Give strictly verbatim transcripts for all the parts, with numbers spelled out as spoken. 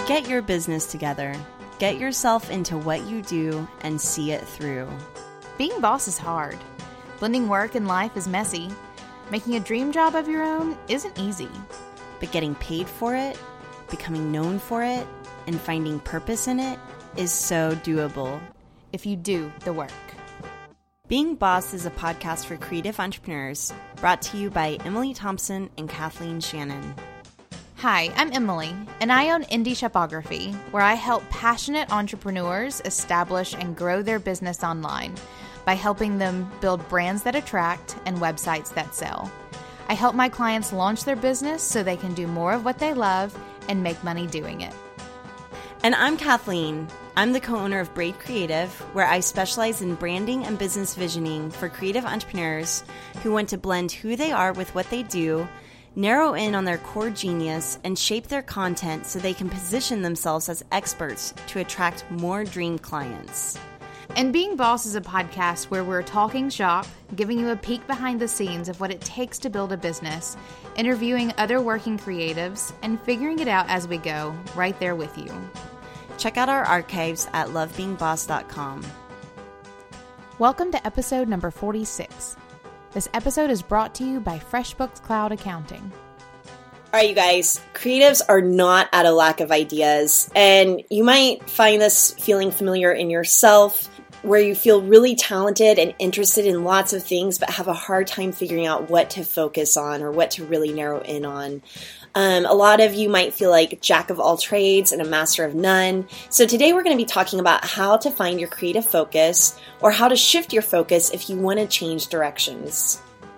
Get your business together. Get yourself into what you do and see it through. Being boss is hard. Blending work and life is messy. Making a dream job of your own isn't easy. But getting paid for it, becoming known for it, and finding purpose in it is so doable if you do the work. Being Boss is a podcast for creative entrepreneurs, brought to you by Emily Thompson and Kathleen Shannon. Hi, I'm Emily, and I own Indie Shopography, where I help passionate entrepreneurs establish and grow their business online by helping them build brands that attract and websites that sell. I help my clients launch their business so they can do more of what they love and make money doing it. And I'm Kathleen. I'm the co-owner of Braid Creative, where I specialize in branding and business visioning for creative entrepreneurs who want to blend who they are with what they do, narrow in on their core genius, and shape their content so they can position themselves as experts to attract more dream clients. And Being Boss is a podcast where we're talking shop, giving you a peek behind the scenes of what it takes to build a business, interviewing other working creatives, and figuring it out as we go, right there with you. Check out our archives at love being boss dot com. Welcome to episode number forty-six. This episode is brought to you by FreshBooks Cloud Accounting. All right, you guys, creatives are not at a lack of ideas, and you might find this feeling familiar in yourself, where you feel really talented and interested in lots of things, but have a hard time figuring out what to focus on or what to really narrow in on. Um, a lot of you might feel like jack of all trades and a master of none. So today we're going to be talking about how to find your creative focus, or how to shift your focus if you want to change directions.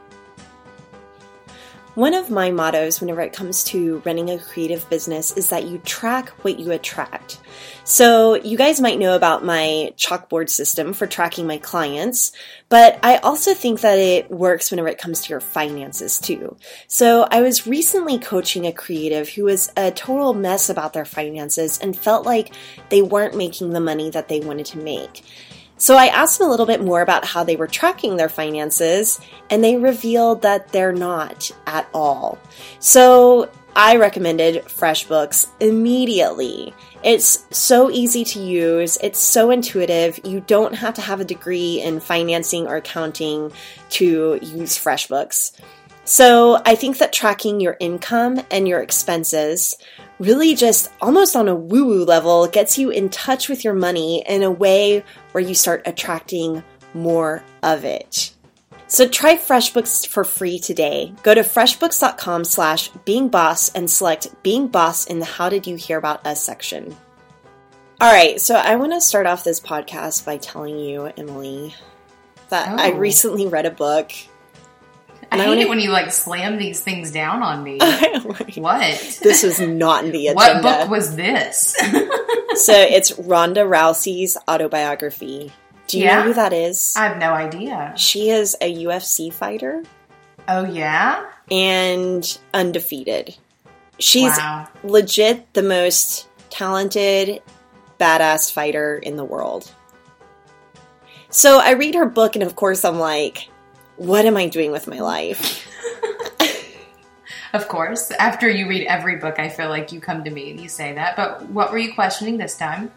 One of my mottos whenever it comes to running a creative business is that you track what you attract. So you guys might know about my chalkboard system for tracking my clients, but I also think that it works whenever it comes to your finances too. So I was recently coaching a creative who was a total mess about their finances and felt like they weren't making the money that they wanted to make. So I asked them a little bit more about how they were tracking their finances, and they revealed that they're not at all. So I recommended FreshBooks immediately. It's so easy to use. It's so intuitive. You don't have to have a degree in financing or accounting to use FreshBooks. So I think that tracking your income and your expenses really just almost on a woo-woo level gets you in touch with your money in a way where you start attracting more of it. So try FreshBooks for free today. Go to freshbooks.com slash beingboss and select Being Boss in the How Did You Hear About Us section. All right, so I want to start off this podcast by telling you, Emily, that oh. I recently read a book. I hate wanna... it when you, like, slam these things down on me. What? This was not in the agenda. What book was this? So it's Ronda Rousey's autobiography. Do you yeah? know who that is? I have no idea. She is a U F C fighter. Oh, yeah? And undefeated. She's wow. legit the most talented, badass fighter in the world. So I read her book, and of course I'm like, what am I doing with my life? Of course. After you read every book, I feel like you come to me and you say that. But what were you questioning this time?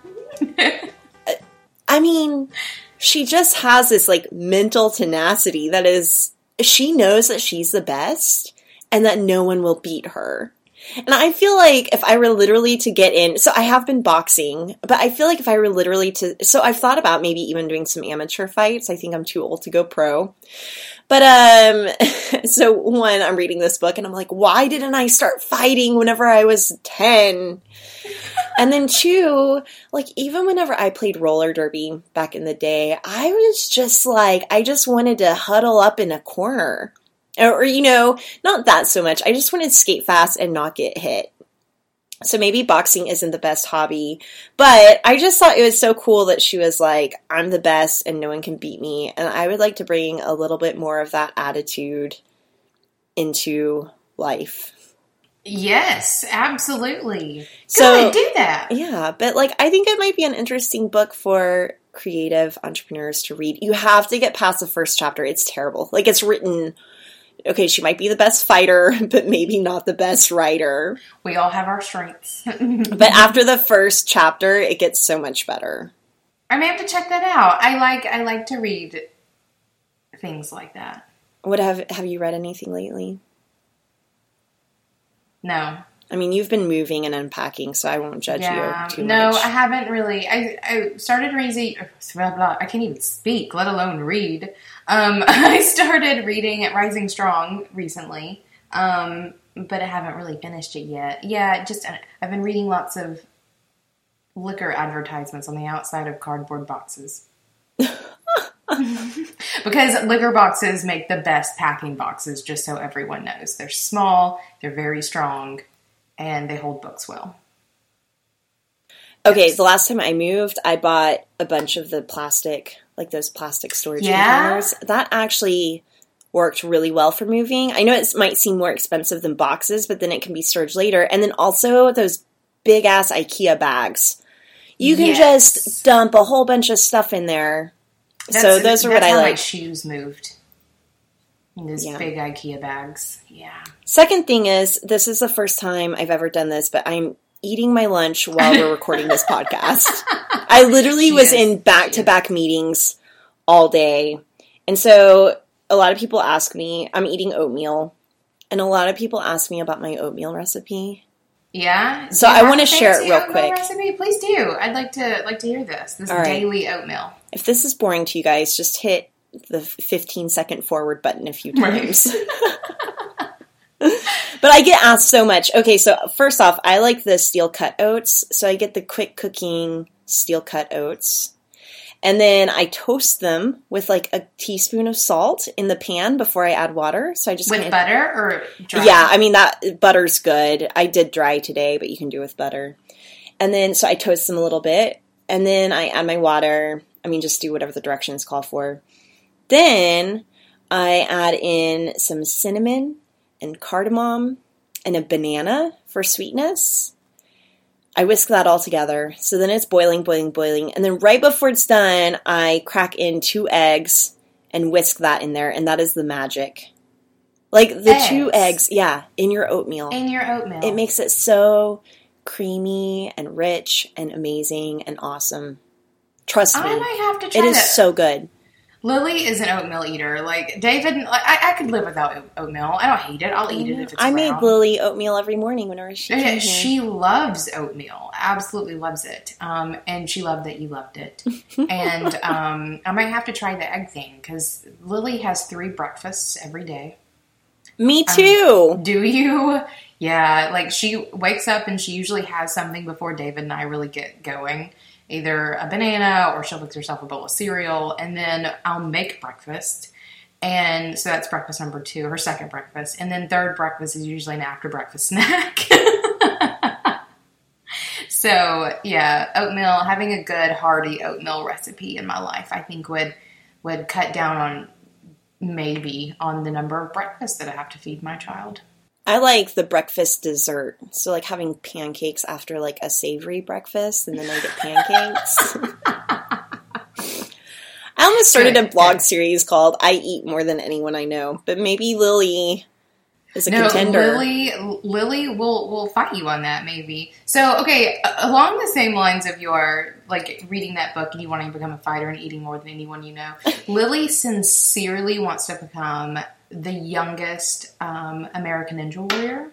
I mean, she just has this like mental tenacity that is, she knows that she's the best and that no one will beat her. And I feel like if I were literally to get in, so I have been boxing, but I feel like if I were literally to, so I've thought about maybe even doing some amateur fights. I think I'm too old to go pro. But, um, so one, I'm reading this book and I'm like, why didn't I start fighting whenever I was ten? And then two, like even whenever I played roller derby back in the day, I was just like, I just wanted to huddle up in a corner. Or, you know, not that so much. I just wanted to skate fast and not get hit. So maybe boxing isn't the best hobby. But I just thought it was so cool that she was like, I'm the best and no one can beat me. And I would like to bring a little bit more of that attitude into life. Yes, absolutely. So Good, do that. Yeah, but like I think it might be an interesting book for creative entrepreneurs to read. You have to get past the first chapter. It's terrible. Like it's written okay, she might be the best fighter, but maybe not the best writer. We all have our strengths. But after the first chapter, it gets so much better. I may have to check that out. I like I like to read things like that. What have have you read anything lately? No. I mean, you've been moving and unpacking, so I won't judge yeah, you too no, much. No, I haven't really. I, I started reading, blah, blah, I can't even speak, let alone read. Um, I started reading Rising Strong recently, um, but I haven't really finished it yet. Yeah, just I've been reading lots of liquor advertisements on the outside of cardboard boxes. Because liquor boxes make the best packing boxes, just so everyone knows. They're small, they're very strong, and they hold books well. Okay, the last time I moved, I bought a bunch of the plastic, like those plastic storage yeah? containers. That actually worked really well for moving. I know it might seem more expensive than boxes, but then it can be storage later. And then also those big-ass IKEA bags. You can yes. just dump a whole bunch of stuff in there. That's, so those are what I like. That's how like. my shoes moved. In those yeah. big IKEA bags. Yeah. Second thing is, this is the first time I've ever done this, but I'm eating my lunch while we're recording this podcast. I literally She was is. in back-to-back meetings all day. And so a lot of people ask me, I'm eating oatmeal, and a lot of people ask me about my oatmeal recipe. Yeah. So I want to share it real quick. Recipe? Please do. I'd like to like to hear this. This All right. daily oatmeal. If this is boring to you guys, just hit the fifteen second forward button a few times. Right. But I get asked so much. Okay, so first off, I like the steel cut oats. So I get the quick cooking steel cut oats. And then I toast them with like a teaspoon of salt in the pan before I add water. So I just with kinda, butter or dry? Yeah, I mean that butter's good. I did dry today, but you can do with butter. And then so I toast them a little bit, and then I add my water. I mean, just do whatever the directions call for. Then I add in some cinnamon and cardamom and a banana for sweetness. I whisk that all together. So then it's boiling, boiling, boiling. And then right before it's done, I crack in two eggs and whisk that in there. And that is the magic. Like the eggs. two eggs, yeah, in your oatmeal. In your oatmeal. It makes it so creamy and rich and amazing and awesome. Trust me. I might have to try It is that. so good. Lily is an oatmeal eater. Like, David, I, I could live without oatmeal. I don't hate it. I'll eat it if it's I around. made Lily oatmeal every morning whenever she came Yeah, here. she loves oatmeal. Absolutely loves it. Um, and she loved that you loved it. And um, I might have to try the egg thing, because Lily has three breakfasts every day. Me too. Um, do you? Yeah, like she wakes up and she usually has something before David and I really get going. Either a banana or she'll make herself a bowl of cereal, and then I'll make breakfast. And so that's breakfast number two, her second breakfast. And then third breakfast is usually an after breakfast snack. So yeah, oatmeal, having a good hearty oatmeal recipe in my life, I think would would cut down on maybe on the number of breakfasts that I have to feed my child. I like the breakfast dessert. So like having pancakes after like a savory breakfast, and then I get pancakes. I almost started Good, a blog good. series called I Eat More Than Anyone I Know, but maybe Lily is a No, contender. Lily, Lily will will fight you on that maybe. So, okay, a- along the same lines of your like reading that book and you wanting to become a fighter and eating more than anyone you know, Lily sincerely wants to become the youngest um, American Ninja Warrior.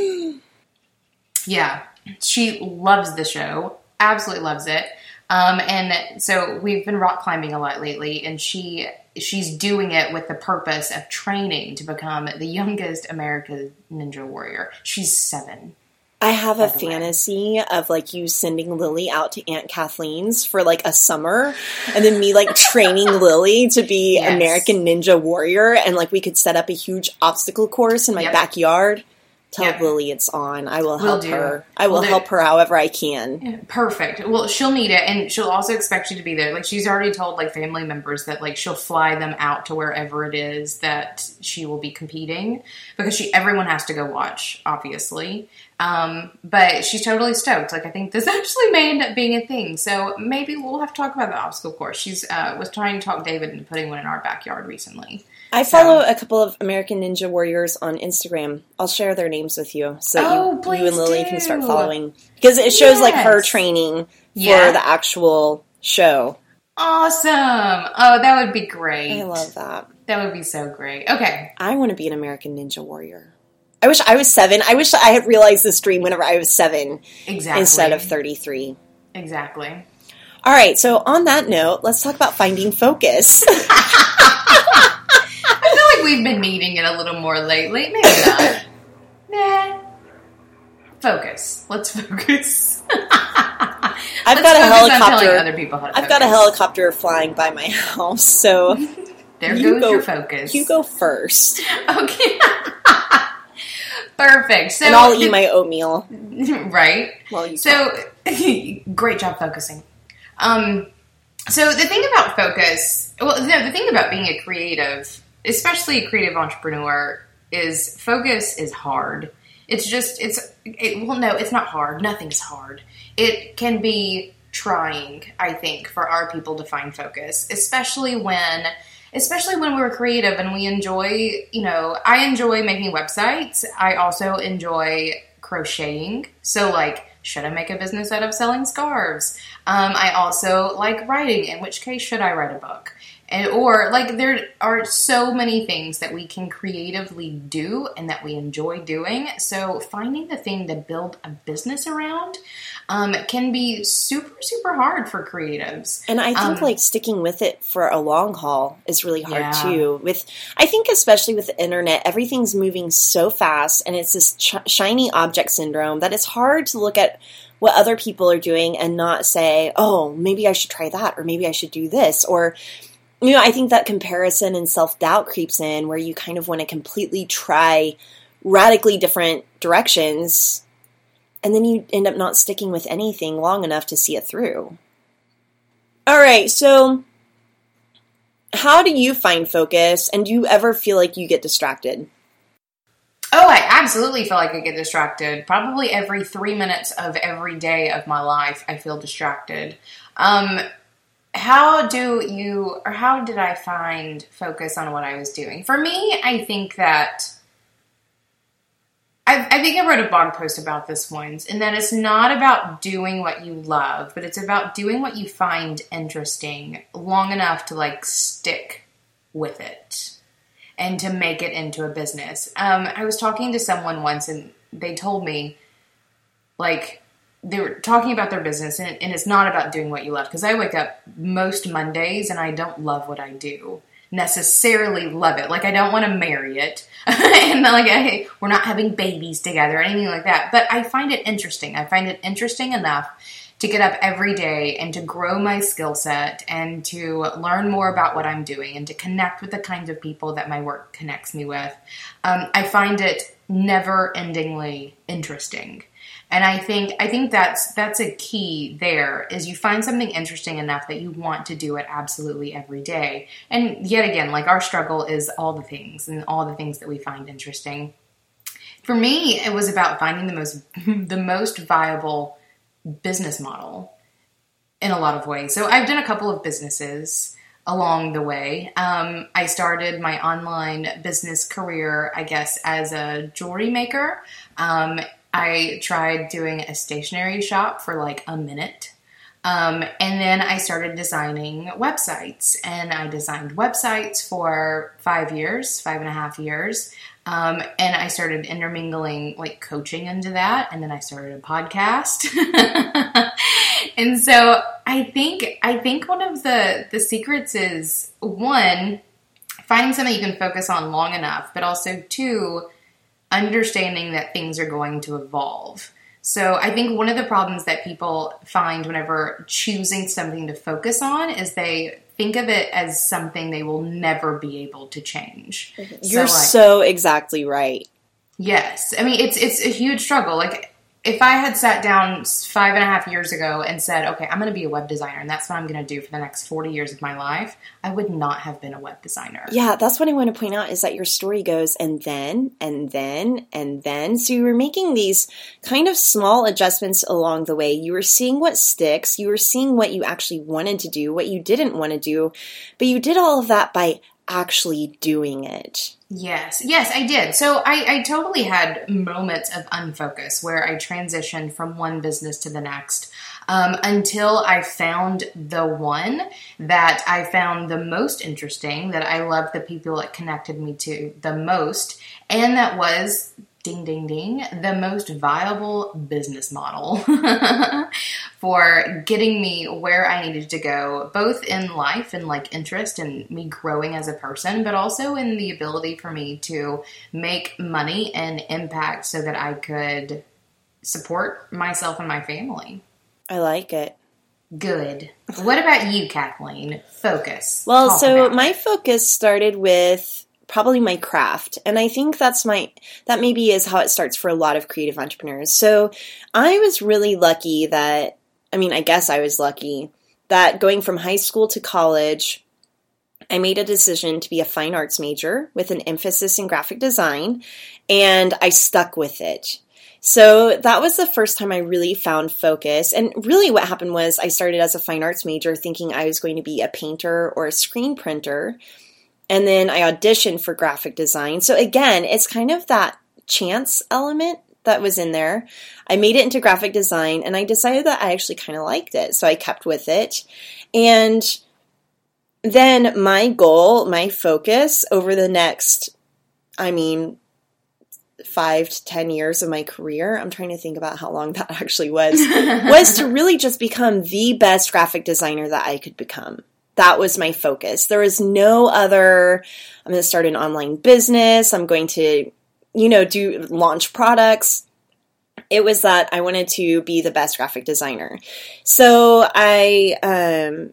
Yeah, she loves the show, absolutely loves it. Um, and so we've been rock climbing a lot lately, and she she's doing it with the purpose of training to become the youngest American Ninja Warrior. She's seven. I have a by the way. fantasy of like you sending Lily out to Aunt Kathleen's for like a summer, and then me like training Lily to be Yes. American Ninja Warrior, and like we could set up a huge obstacle course in my Yep. backyard. Tell Yep. Lily it's on. I will Will help do. her. I will Will do. help her however I can. Perfect. Well, she'll need it, and she'll also expect you to be there. Like, she's already told, like, family members that, like, she'll fly them out to wherever it is that she will be competing, because she everyone has to go watch, obviously. Um, but she's totally stoked. Like, I think this actually may end up being a thing, so maybe we'll have to talk about the obstacle course. She's uh, was trying to talk David into putting one in our backyard recently. I follow so. a couple of American Ninja Warriors on Instagram. I'll share their names with you so that oh, you, you and Lily do. can start following. Because it shows yes. like her training for yeah. the actual show. Awesome. Oh, that would be great. I love that. That would be so great. Okay. I want to be an American Ninja Warrior. I wish I was seven. I wish I had realized this dream whenever I was seven. Exactly. Instead of thirty-three. Exactly. All right. So on that note, let's talk about finding focus. I feel like we've been needing it a little more lately. Maybe not. Nah. Focus. Let's focus. I've Let's got a helicopter. Other people how to I've focus. got a helicopter flying by my house, so there you goes go, your focus. You go first. Okay. Perfect. So and I'll eat my oatmeal. Right. Well, you so great job focusing. Um. So the thing about focus, well, no, the thing about being a creative, especially a creative entrepreneur, is focus is hard. It's just, it's, it, well, no, it's not hard. Nothing's hard. It can be trying, I think, for our people to find focus, especially when, especially when we're creative and we enjoy, you know, I enjoy making websites. I also enjoy crocheting. So, like, should I make a business out of selling scarves? Um, I also like writing, in which case should I write a book? And, or, like, there are so many things that we can creatively do and that we enjoy doing. So finding the thing to build a business around um, can be super, super hard for creatives. And I think, um, like, sticking with it for a long haul is really hard, yeah. too. With, I think especially with the internet, everything's moving so fast, and it's this ch- shiny object syndrome that it's hard to look at what other people are doing and not say, oh, maybe I should try that, or maybe I should do this, or... You know, I think that comparison and self-doubt creeps in where you kind of want to completely try radically different directions, and then you end up not sticking with anything long enough to see it through. All right, so how do you find focus, and do you ever feel like you get distracted? Oh, I absolutely feel like I get distracted. Probably every three minutes of every day of my life, I feel distracted. Um... How do you, or how did I find focus on what I was doing? For me, I think that, I, I think I wrote a blog post about this once, and that it's not about doing what you love, but it's about doing what you find interesting long enough to, like, stick with it and to make it into a business. Um, I was talking to someone once, and they told me, like, they were talking about their business, and, and it's not about doing what you love. Because I wake up most Mondays, and I don't love what I do. Necessarily love it. Like, I don't want to marry it. and, like, I, we're not having babies together or anything like that. But I find it interesting. I find it interesting enough to get up every day and to grow my skill set and to learn more about what I'm doing and to connect with the kinds of people that my work connects me with. Um, I find it never-endingly interesting. And I think I think that's that's a key there, is you find something interesting enough that you want to do it absolutely every day. And yet again, like, our struggle is all the things and all the things that we find interesting. For me, it was about finding the most the most viable business model in a lot of ways. So I've done a couple of businesses along the way. Um, I started my online business career, I guess, as a jewelry maker. Um, I tried doing a stationery shop for like a minute. Um, and then I started designing websites, and I designed websites for five years, five and a half years. Um, and I started intermingling like coaching into that. And then I started a podcast. And so I think, I think one of the, the secrets is, one, finding something you can focus on long enough, but also two, understanding that things are going to evolve. So I think one of the problems that people find whenever choosing something to focus on is they think of it as something they will never be able to change. You're so, like, so exactly right. Yes. I mean, it's it's a huge struggle. Like, if I had sat down five and a half years ago and said, okay, I'm going to be a web designer, and that's what I'm going to do for the next forty years of my life, I would not have been a web designer. Yeah, that's what I want to point out, is that your story goes and then, and then, and then. So you were making these kind of small adjustments along the way. You were seeing what sticks. You were seeing what you actually wanted to do, what you didn't want to do. But you did all of that by actually doing it. Yes. Yes, I did. So I, I totally had moments of unfocus where I transitioned from one business to the next um, until I found the one that I found the most interesting, that I loved the people it connected me to the most, and that was, ding, ding, ding, the most viable business model for getting me where I needed to go, both in life and like interest and me growing as a person, but also in the ability for me to make money and impact so that I could support myself and my family. I like it. Good. What about you, Kathleen? Focus. Well, Talk so about my it. focus started with probably my craft. And I think that's my, that maybe is how it starts for a lot of creative entrepreneurs. So I was really lucky that, I mean, I guess I was lucky that going from high school to college, I made a decision to be a fine arts major with an emphasis in graphic design, and I stuck with it. So that was the first time I really found focus. And really what happened was I started as a fine arts major thinking I was going to be a painter or a screen printer. And then I auditioned for graphic design. So again, it's kind of that chance element that was in there. I made it into graphic design, and I decided that I actually kind of liked it. So I kept with it. And then my goal, my focus over the next, I mean, five to ten years of my career, I'm trying to think about how long that actually was, was to really just become the best graphic designer that I could become. That was my focus. There was no other, I'm going to start an online business. I'm going to, you know, do launch products. It was that I wanted to be the best graphic designer. So I, um,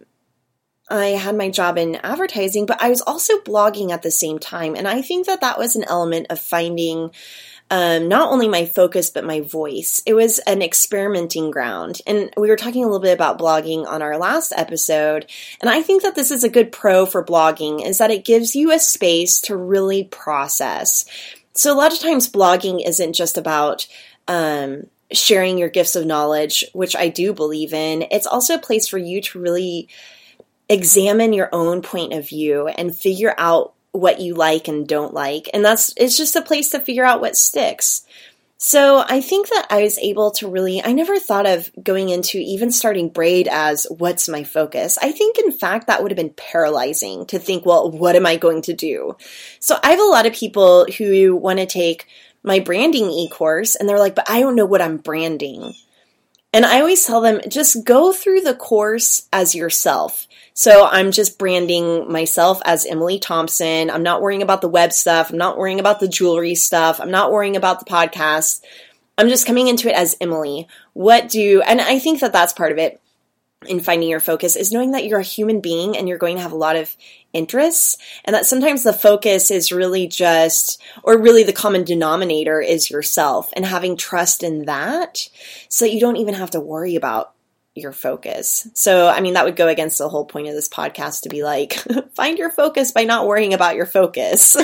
I had my job in advertising, but I was also blogging at the same time. And I think that that was an element of finding um, not only my focus, but my voice. It was an experimenting ground. And we were talking a little bit about blogging on our last episode. And I think that this is a good pro for blogging, is that it gives you a space to really process. So a lot of times blogging isn't just about um, sharing your gifts of knowledge, which I do believe in. It's also a place for you to really examine your own point of view and figure out what you like and don't like. And that's, it's just a place to figure out what sticks. So I think that I was able to really, I never thought of going into even starting Braid as what's my focus. I think in fact that would have been paralyzing to think, well, what am I going to do? So I have a lot of people who want to take my branding e-course and they're like, but I don't know what I'm branding. And I always tell them, just go through the course as yourself. So I'm just branding myself as Emily Thompson. I'm not worrying about the web stuff. I'm not worrying about the jewelry stuff. I'm not worrying about the podcast. I'm just coming into it as Emily. What do, and I think that that's part of it in finding your focus, is knowing that you're a human being and you're going to have a lot of interests, and that sometimes the focus is really just, or really the common denominator is yourself, and having trust in that so that you don't even have to worry about your focus. So, I mean, that would go against the whole point of this podcast to be like, find your focus by not worrying about your focus. So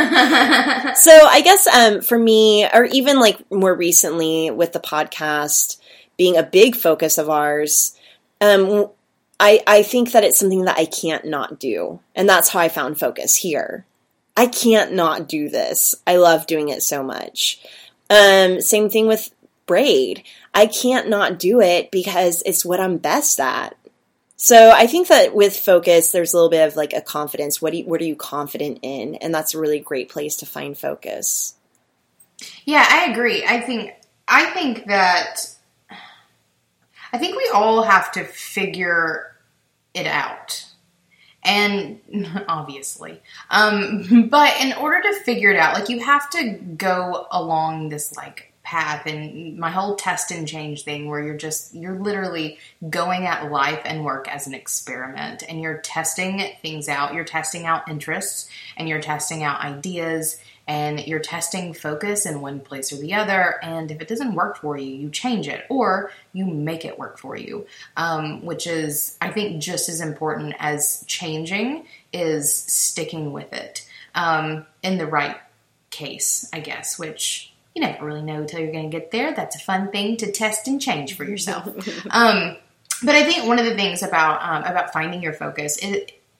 I guess um, for me, or even like more recently with the podcast being a big focus of ours, um, I, I think that it's something that I can't not do. And that's how I found focus here. I can't not do this. I love doing it so much. Um, same thing with Braid. I can't not do it because it's what I'm best at. So I think that with focus, there's a little bit of like a confidence. What do you, what are you confident in? And that's a really great place to find focus. Yeah, I agree. I think, I think that, I think we all have to figure it out. And obviously, um, but in order to figure it out, like you have to go along this like path, and my whole test and change thing where you're just, you're literally going at life and work as an experiment, and you're testing things out. You're testing out interests, and you're testing out ideas, and you're testing focus in one place or the other. And if it doesn't work for you, you change it or you make it work for you, um, which is, I think, just as important as changing is sticking with it um, in the right case, I guess, which you never really know until you're going to get there. That's a fun thing to test and change for yourself. um, but I think one of the things about um, about finding your focus is,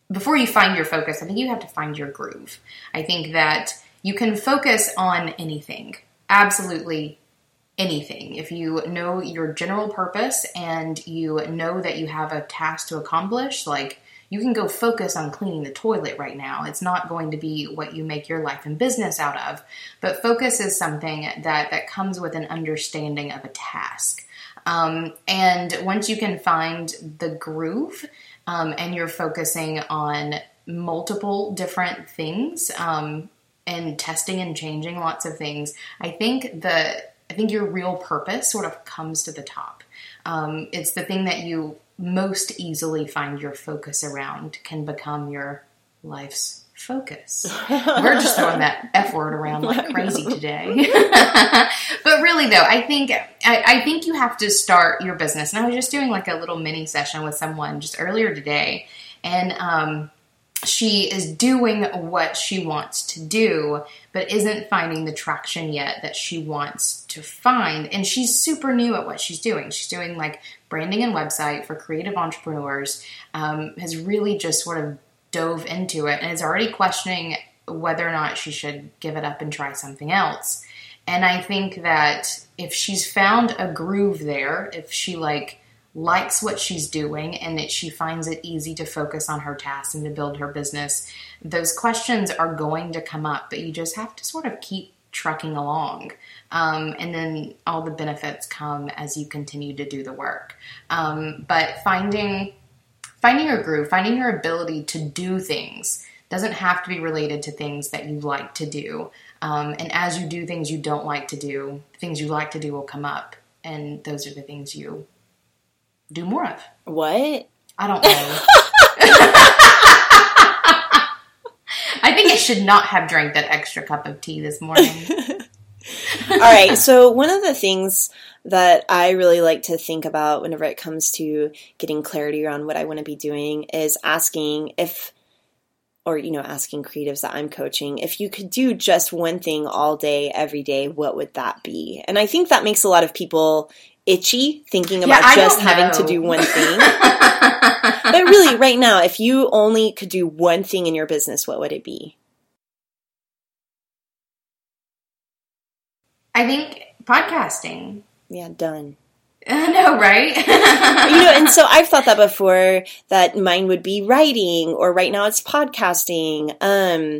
before you find your focus, I think you have to find your groove. I think that you can focus on anything, absolutely anything. If you know your general purpose and you know that you have a task to accomplish, like you can go focus on cleaning the toilet right now. It's not going to be what you make your life and business out of, but focus is something that, that comes with an understanding of a task. Um, and once you can find the groove, um, and you're focusing on multiple different things, um, and testing and changing lots of things, I think the I think your real purpose sort of comes to the top. Um, it's the thing that you most easily find your focus around can become your life's focus. We're just throwing that F word around like crazy today. But really though, I think, I, I think you have to start your business. And I was just doing like a little mini session with someone just earlier today. And, um, she is doing what she wants to do, but isn't finding the traction yet that she wants to find. And she's super new at what she's doing. She's doing like branding and website for creative entrepreneurs, um, has really just sort of dove into it and is already questioning whether or not she should give it up and try something else. And I think that if she's found a groove there, if she like likes what she's doing and that she finds it easy to focus on her tasks and to build her business, those questions are going to come up, but you just have to sort of keep trucking along. Um, and then all the benefits come as you continue to do the work. Um, but finding, finding your groove, finding your ability to do things doesn't have to be related to things that you like to do. Um, and as you do things you don't like to do, things you like to do will come up. And those are the things you do more of. What? I don't know. I think I should not have drank that extra cup of tea this morning. All right. So one of the things that I really like to think about whenever it comes to getting clarity around what I want to be doing is asking if, or, you know, asking creatives that I'm coaching, if you could do just one thing all day, every day, what would that be? And I think that makes a lot of people itchy thinking about yeah, just having know. to do one thing. But really, right now, if you only could do one thing in your business, what would it be? I think podcasting. Yeah, done. I know, right? You know, and so I've thought that before, that mine would be writing, or right now it's podcasting. Um,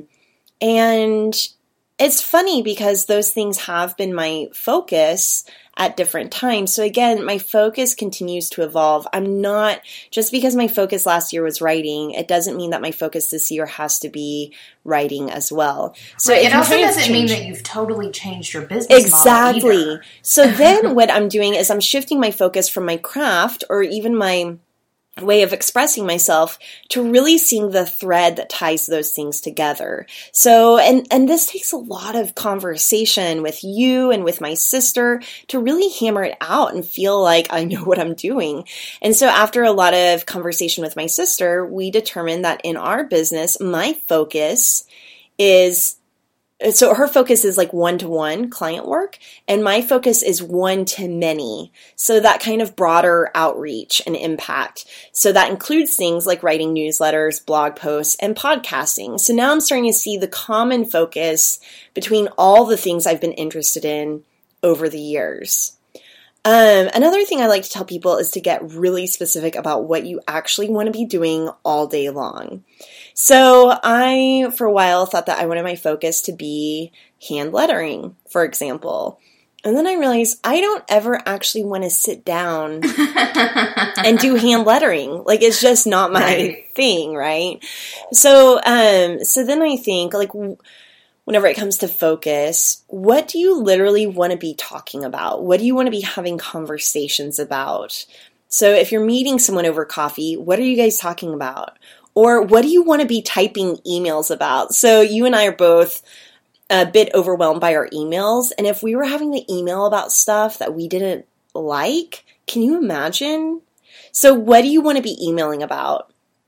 and it's funny because those things have been my focus at different times. So again, my focus continues to evolve. I'm not, just because my focus last year was writing, it doesn't mean that my focus this year has to be writing as well. So right. It also doesn't change, mean that you've totally changed your business exactly. model either. So then what I'm doing is I'm shifting my focus from my craft or even my way of expressing myself to really seeing the thread that ties those things together. So, and, and this takes a lot of conversation with you and with my sister to really hammer it out and feel like I know what I'm doing. And so after a lot of conversation with my sister, we determined that in our business, my focus is So her focus is like one-to-one client work, and my focus is one-to-many. So that kind of broader outreach and impact. So that includes things like writing newsletters, blog posts, and podcasting. So now I'm starting to see the common focus between all the things I've been interested in over the years. Um, another thing I like to tell people is to get really specific about what you actually want to be doing all day long. So I, for a while, thought that I wanted my focus to be hand lettering, for example. And then I realized I don't ever actually want to sit down and do hand lettering. Like, it's just not my right. thing, right? So, um, so then I think, like, whenever it comes to focus, what do you literally want to be talking about? What do you want to be having conversations about? So if you're meeting someone over coffee, what are you guys talking about? Or what do you want to be typing emails about? So you and I are both a bit overwhelmed by our emails. And if we were having to email about stuff that we didn't like, can you imagine? So what do you want to be emailing about?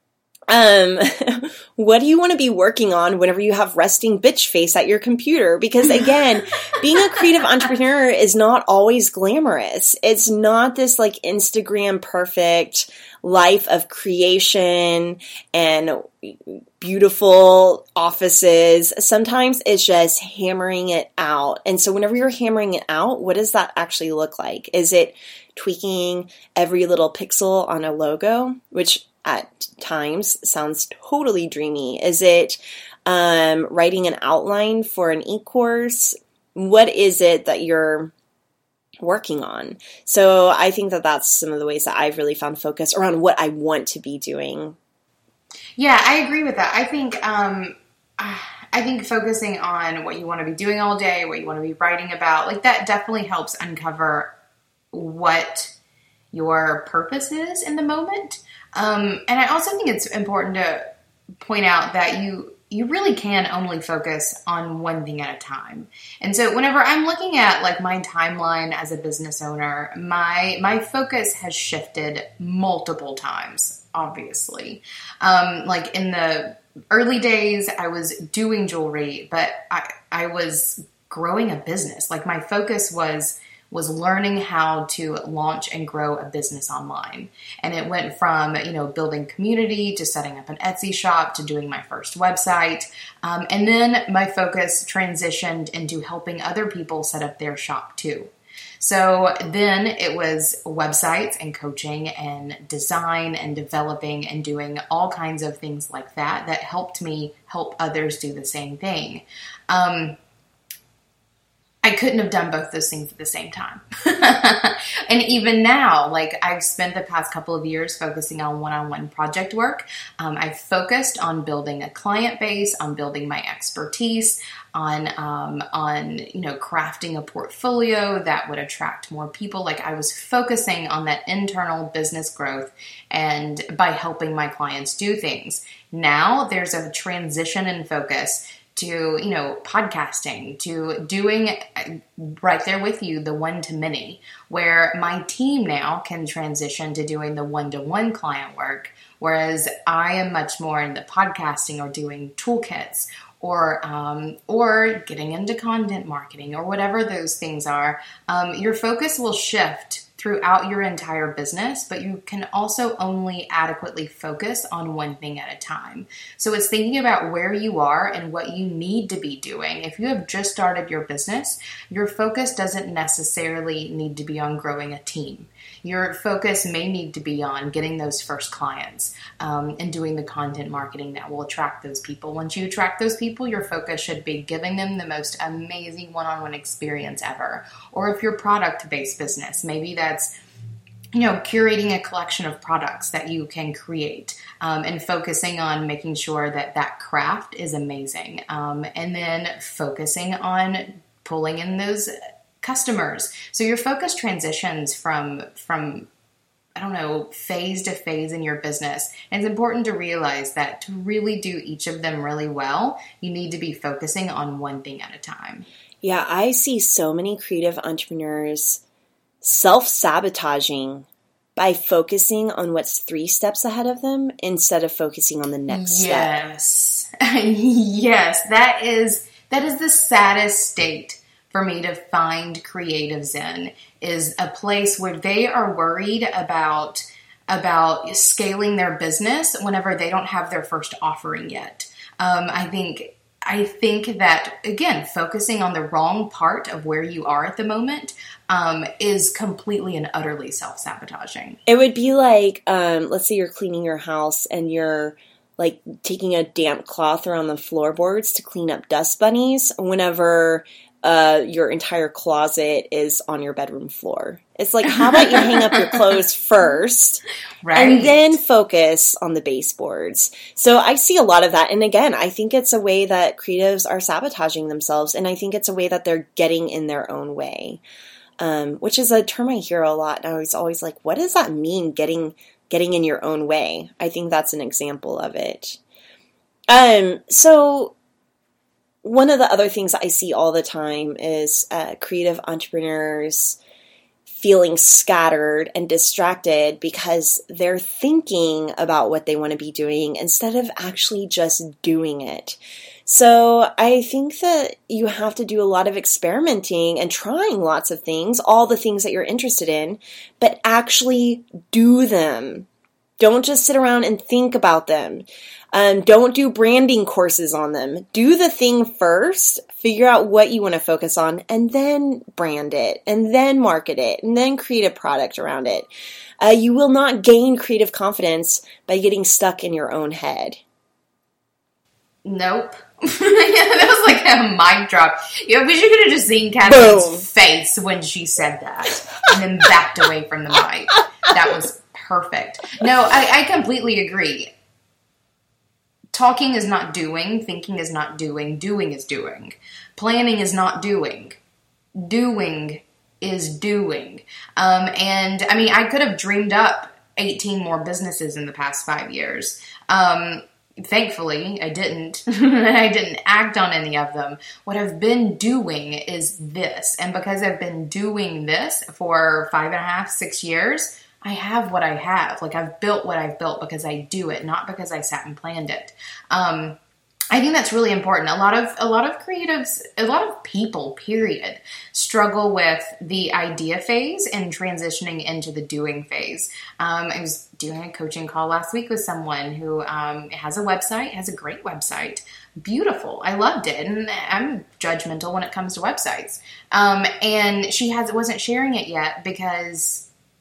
Um, what do you want to be working on whenever you have resting bitch face at your computer? Because again, being a creative entrepreneur is not always glamorous. It's not this like Instagram perfect life of creation and beautiful offices. Sometimes it's just hammering it out. And so whenever you're hammering it out, what does that actually look like? Is it tweaking every little pixel on a logo, which at times sounds totally dreamy? Is it um, writing an outline for an e-course? What is it that you're working on? So I think that that's some of the ways that I've really found focus around what I want to be doing. Yeah, I agree with that. I think um, I think focusing on what you want to be doing all day, what you want to be writing about, like that definitely helps uncover what your purpose is in the moment. Um, and I also think it's important to point out that you you really can only focus on one thing at a time. And so whenever I'm looking at like my timeline as a business owner, my my focus has shifted multiple times, obviously. Um, like in the early days, I was doing jewelry, but I, I was growing a business. Like my focus was was learning how to launch and grow a business online. And it went from, you know, building community to setting up an Etsy shop to doing my first website. Um, and then my focus transitioned into helping other people set up their shop too. So then it was websites and coaching and design and developing and doing all kinds of things like that that helped me help others do the same thing. Um, I couldn't have done both those things at the same time. And even now, like I've spent the past couple of years focusing on one-on-one project work. Um, I've focused on building a client base, on building my expertise, on, um, on, you know, crafting a portfolio that would attract more people. Like I was focusing on that internal business growth and by helping my clients do things. Now there's a transition in focus to, you know, podcasting, to doing right there with you, the one-to-many, where my team now can transition to doing the one-to-one client work, whereas I am much more in the podcasting or doing toolkits or um, or getting into content marketing or whatever those things are. Um, your focus will shift throughout your entire business, but you can also only adequately focus on one thing at a time. So it's thinking about where you are and what you need to be doing. If you have just started your business, your focus doesn't necessarily need to be on growing a team. Your focus may need to be on getting those first clients um, and doing the content marketing that will attract those people. Once you attract those people, your focus should be giving them the most amazing one-on-one experience ever. Or if you're a product-based business, maybe that's, you know, curating a collection of products that you can create um, and focusing on making sure that that craft is amazing. Um, and then focusing on pulling in those customers. So your focus transitions from, from, I don't know, phase to phase in your business. And it's important to realize that to really do each of them really well, you need to be focusing on one thing at a time. Yeah, I see so many creative entrepreneurs self-sabotaging by focusing on what's three steps ahead of them instead of focusing on the next yes. step. Yes, that is that is the saddest state for me to find creatives in, is a place where they are worried about about scaling their business whenever they don't have their first offering yet. Um, I think I think that, again, focusing on the wrong part of where you are at the moment um, is completely and utterly self-sabotaging. It would be like, um, let's say you're cleaning your house and you're like taking a damp cloth around the floorboards to clean up dust bunnies whenever uh, your entire closet is on your bedroom floor. It's like, how about you hang up your clothes first, right, and then focus on the baseboards? So I see a lot of that. And again, I think it's a way that creatives are sabotaging themselves. And I think it's a way that they're getting in their own way, um, which is a term I hear a lot. And I was always like, what does that mean, getting getting in your own way? I think that's an example of it. Um, so one of the other things I see all the time is uh, creative entrepreneurs feeling scattered and distracted because they're thinking about what they want to be doing instead of actually just doing it. So I think that you have to do a lot of experimenting and trying lots of things, all the things that you're interested in, but actually do them. Don't just sit around and think about them. Um, don't do branding courses on them. Do the thing first, figure out what you want to focus on, and then brand it, and then market it, and then create a product around it. Uh, you will not gain creative confidence by getting stuck in your own head. Nope. That was like a mic drop. Yeah, we should have just seen Catherine's Boom. face when she said that, and then backed away from the mic. That was perfect. No, I, I completely agree. Talking is not doing. Thinking is not doing. Doing is doing. Planning is not doing. Doing is doing. Um, and I mean, I could have dreamed up eighteen more businesses in the past five years. Um, thankfully, I didn't. I didn't act on any of them. What I've been doing is this. And because I've been doing this for five and a half, six years, I have what I have. Like, I've built what I've built because I do it, not because I sat and planned it. Um, I think that's really important. A lot of a lot of creatives, a lot of people, period, struggle with the idea phase and transitioning into the doing phase. Um, I was doing a coaching call last week with someone who um, has a website, has a great website. Beautiful. I loved it. And I'm judgmental when it comes to websites. Um, and she has wasn't sharing it yet because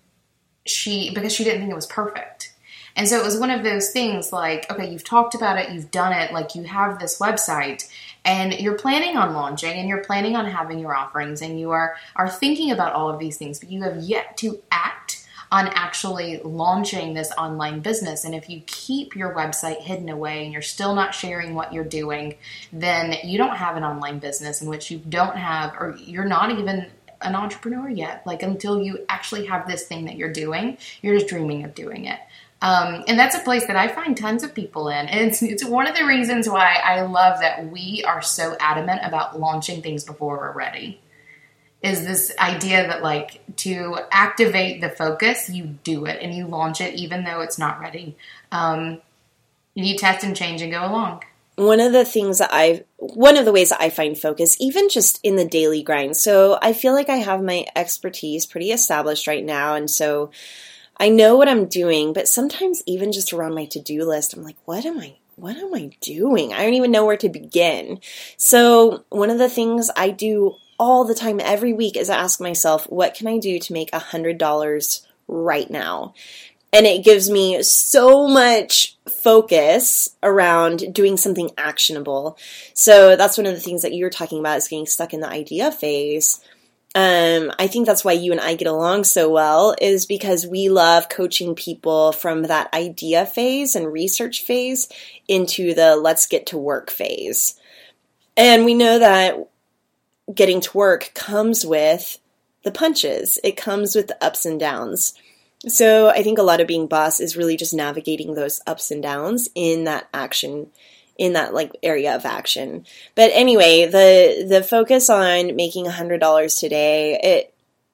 she because she didn't think it was perfect. And so it was one of those things like, okay, you've talked about it, you've done it, like you have this website and you're planning on launching and you're planning on having your offerings and you are, are thinking about all of these things, but you have yet to act on actually launching this online business. And if you keep your website hidden away and you're still not sharing what you're doing, then you don't have an online business in which you don't have, or you're not even an entrepreneur yet. Like until you actually have this thing that you're doing, you're just dreaming of doing it. Um, and that's a place that I find tons of people in. And it's, it's one of the reasons why I love that we are so adamant about launching things before we're ready. Is this idea that like to activate the focus, you do it and you launch it even though it's not ready. Um, you test and change and go along. One of the things that I, one of the ways that I find focus, even just in the daily grind. So I feel like I have my expertise pretty established right now. And so I know what I'm doing, but sometimes even just around my to-do list, I'm like, what am I, what am I doing? I don't even know where to begin. So one of the things I do all the time, every week, is I ask myself, what can I do to make one hundred dollars right now? And it gives me so much focus around doing something actionable. So that's one of the things that you were talking about, is getting stuck in the idea phase. Um, I think that's why you and I get along so well, is because we love coaching people from that idea phase and research phase into the let's get to work phase. And we know that getting to work comes with the punches. It comes with the ups and downs. So I think a lot of being boss is really just navigating those ups and downs in that action, in that like area of action. But anyway, the the focus on making one hundred dollars today, it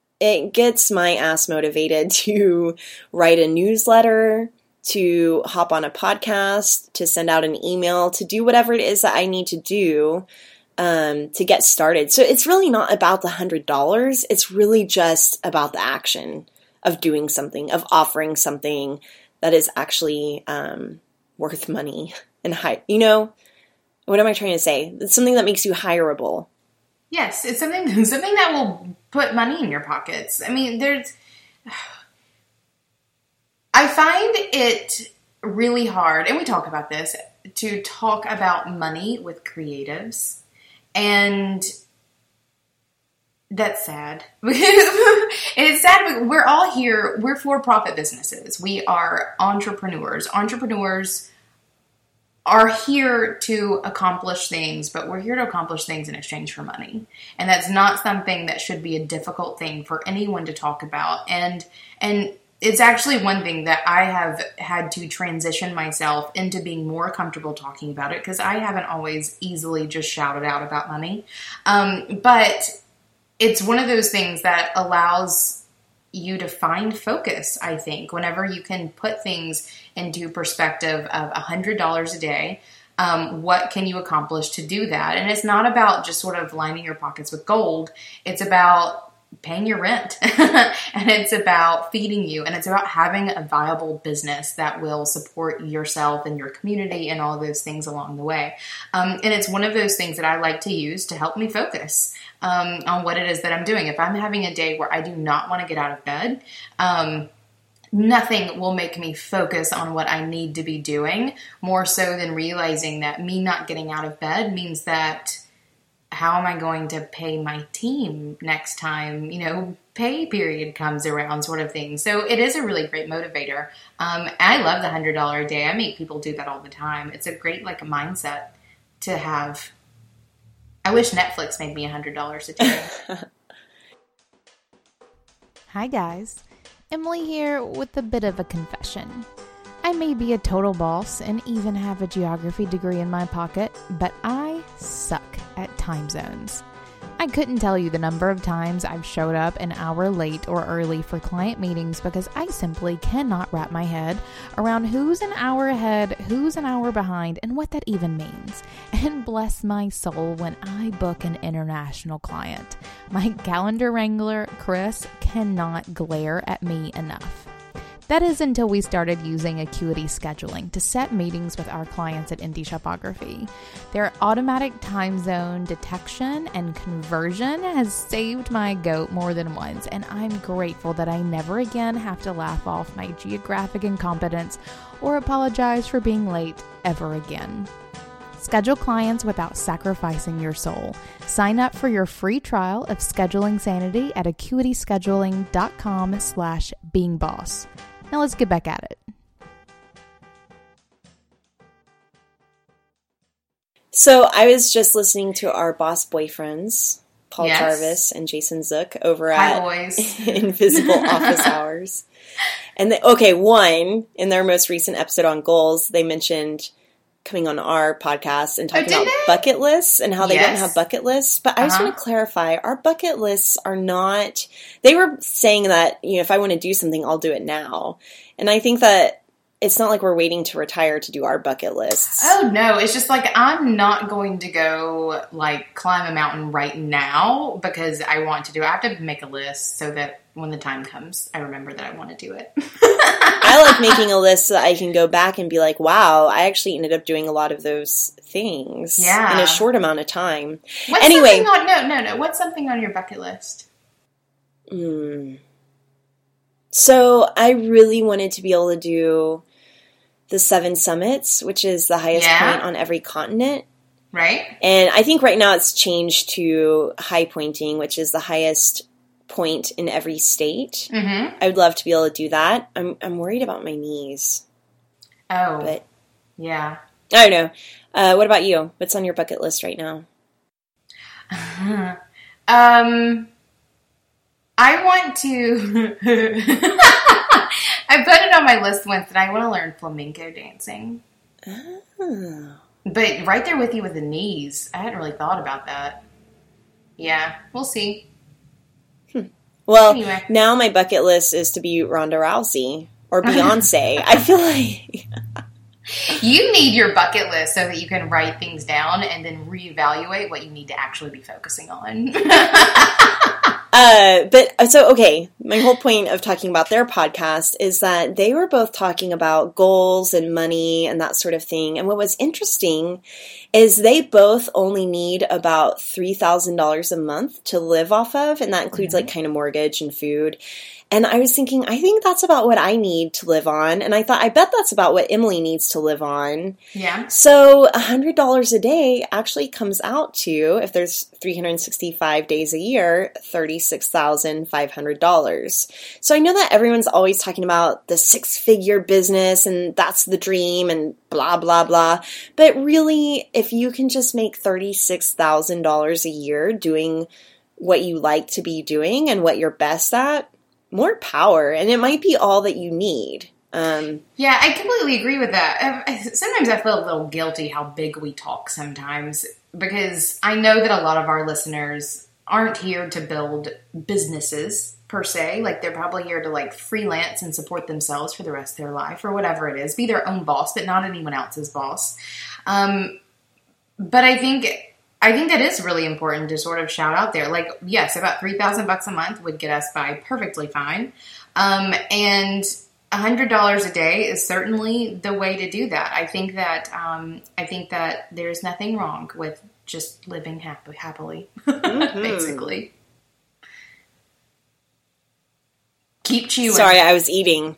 it gets my ass motivated to write a newsletter, to hop on a podcast, to send out an email, to do whatever it is that I need to do um, to get started. So it's really not about the one hundred dollars. It's really just about the action of doing something, of offering something that is actually um, worth money and high. You know, what am I trying to say? It's something that makes you hireable. Yes, it's something something that will put money in your pockets. I mean, there's. I find it really hard, and we talk about this, to talk about money with creatives, and that's sad. It's sad. We're all here. We're for-profit businesses. We are entrepreneurs. Entrepreneurs are here to accomplish things, but we're here to accomplish things in exchange for money. And that's not something that should be a difficult thing for anyone to talk about. And and it's actually one thing that I have had to transition myself into being more comfortable talking about it, because I haven't always easily just shouted out about money. Um, but it's one of those things that allows you to find focus, I think. Whenever you can put things into perspective of one hundred dollars a day, um, what can you accomplish to do that? And it's not about just sort of lining your pockets with gold. It's about paying your rent and it's about feeding you, and it's about having a viable business that will support yourself and your community and all those things along the way. Um, and it's one of those things that I like to use to help me focus um, on what it is that I'm doing. If I'm having a day where I do not want to get out of bed, um, nothing will make me focus on what I need to be doing more so than realizing that me not getting out of bed means that how am I going to pay my team next time, you know, pay period comes around, sort of thing. So it is a really great motivator. Um, I love the one hundred dollars a day. I make people do that all the time. It's a great, like, a mindset to have. I wish Netflix made me one hundred dollars a day. Hi, guys. Emily here with a bit of a confession. I may be a total boss and even have a geography degree in my pocket, but I suck at time zones. I couldn't tell you the number of times I've showed up an hour late or early for client meetings because I simply cannot wrap my head around who's an hour ahead, who's an hour behind, and what that even means. And bless my soul when I book an international client. My calendar wrangler, Chris, cannot glare at me enough. That is until we started using Acuity Scheduling to set meetings with our clients at Indie Shopography. Their automatic time zone detection and conversion has saved my goat more than once, and I'm grateful that I never again have to laugh off my geographic incompetence or apologize for being late ever again. Schedule clients without sacrificing your soul. Sign up for your free trial of Scheduling Sanity at acuityscheduling.com slash beingboss. Now let's get back at it. So I was just listening to our boss boyfriends, Paul Yes. Jarvis and Jason Zook, over Hi, at boys. Invisible Office Hours. And the, okay, one, in their most recent episode on goals, they mentioned coming on our podcast and talking did about they? bucket lists and how they Yes. don't have bucket lists. But I just Uh-huh. want to clarify, our bucket lists are not, they were saying that, you know, if I want to do something, I'll do it now. And I think that it's not like we're waiting to retire to do our bucket lists. Oh, no. It's just like I'm not going to go, like, climb a mountain right now because I want to do it. I have to make a list so that when the time comes, I remember that I want to do it. I like making a list so that I can go back and be like, wow, I actually ended up doing a lot of those things Yeah. in a short amount of time. What's Anyway. something on, no, no, no. What's something on your bucket list? Mm. So I really wanted to be able to do the Seven Summits, which is the highest Yeah. point on every continent. Right? And I think right now it's changed to high pointing, which is the highest point in every state. Mm-hmm. I would love to be able to do that. I'm I'm worried about my knees, Oh, but yeah. I don't know. Uh, what about you? What's on your bucket list right now? Um, I want to. I put it on my list once that I want to learn flamenco dancing. Oh. But right there with you with the knees, I hadn't really thought about that. Yeah, we'll see. Well, Anyway. now my bucket list is to be Ronda Rousey or Beyonce. I feel like You need your bucket list so that you can write things down and then reevaluate what you need to actually be focusing on. Uh, but so, okay, my whole point of talking about their podcast is that they were both talking about goals and money and that sort of thing. And what was interesting is they both only need about three thousand dollars a month to live off of. And that includes like kind of mortgage and food. And I was thinking, I think that's about what I need to live on. And I thought, I bet that's about what Emily needs to live on. Yeah. So one hundred dollars a day actually comes out to, if there's three hundred sixty-five days a year, thirty-six thousand five hundred dollars. So I know that everyone's always talking about the six-figure business and that's the dream and blah, blah, blah. But really, if you can just make thirty-six thousand dollars a year doing what you like to be doing and what you're best at, more power. And it might be all that you need. Um, Yeah, I completely agree with that. Uh, Sometimes I feel a little guilty how big we talk sometimes because I know that a lot of our listeners aren't here to build businesses per se. Like, they're probably here to like freelance and support themselves for the rest of their life or whatever it is, be their own boss, but not anyone else's boss. Um, but I think, I think that is really important to sort of shout out there. Like, yes, about three thousand bucks a month would get us by perfectly fine. Um, and a hundred dollars a day is certainly the way to do that. I think that, um, I think that there's nothing wrong with just living happy, happily, mm-hmm. basically. Keep chewing. Sorry, I was eating.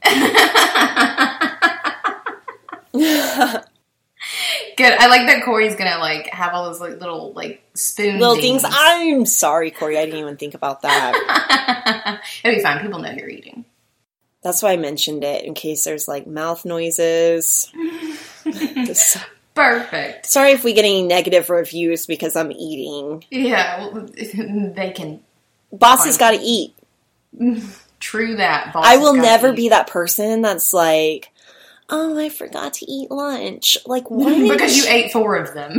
Good. I like that Corey's gonna like have all those like little like spoon little things. things. I'm sorry, Corey. I didn't even think about that. It'll be fine. People know you're eating. That's why I mentioned it in case there's like mouth noises. Just, perfect. Sorry if we get any negative reviews because I'm eating. Yeah, well, they can. Boss has got to eat. True that. Boss I will never eat. be that person that's like, oh, I forgot to eat lunch. Like, what? Because you ate four of them.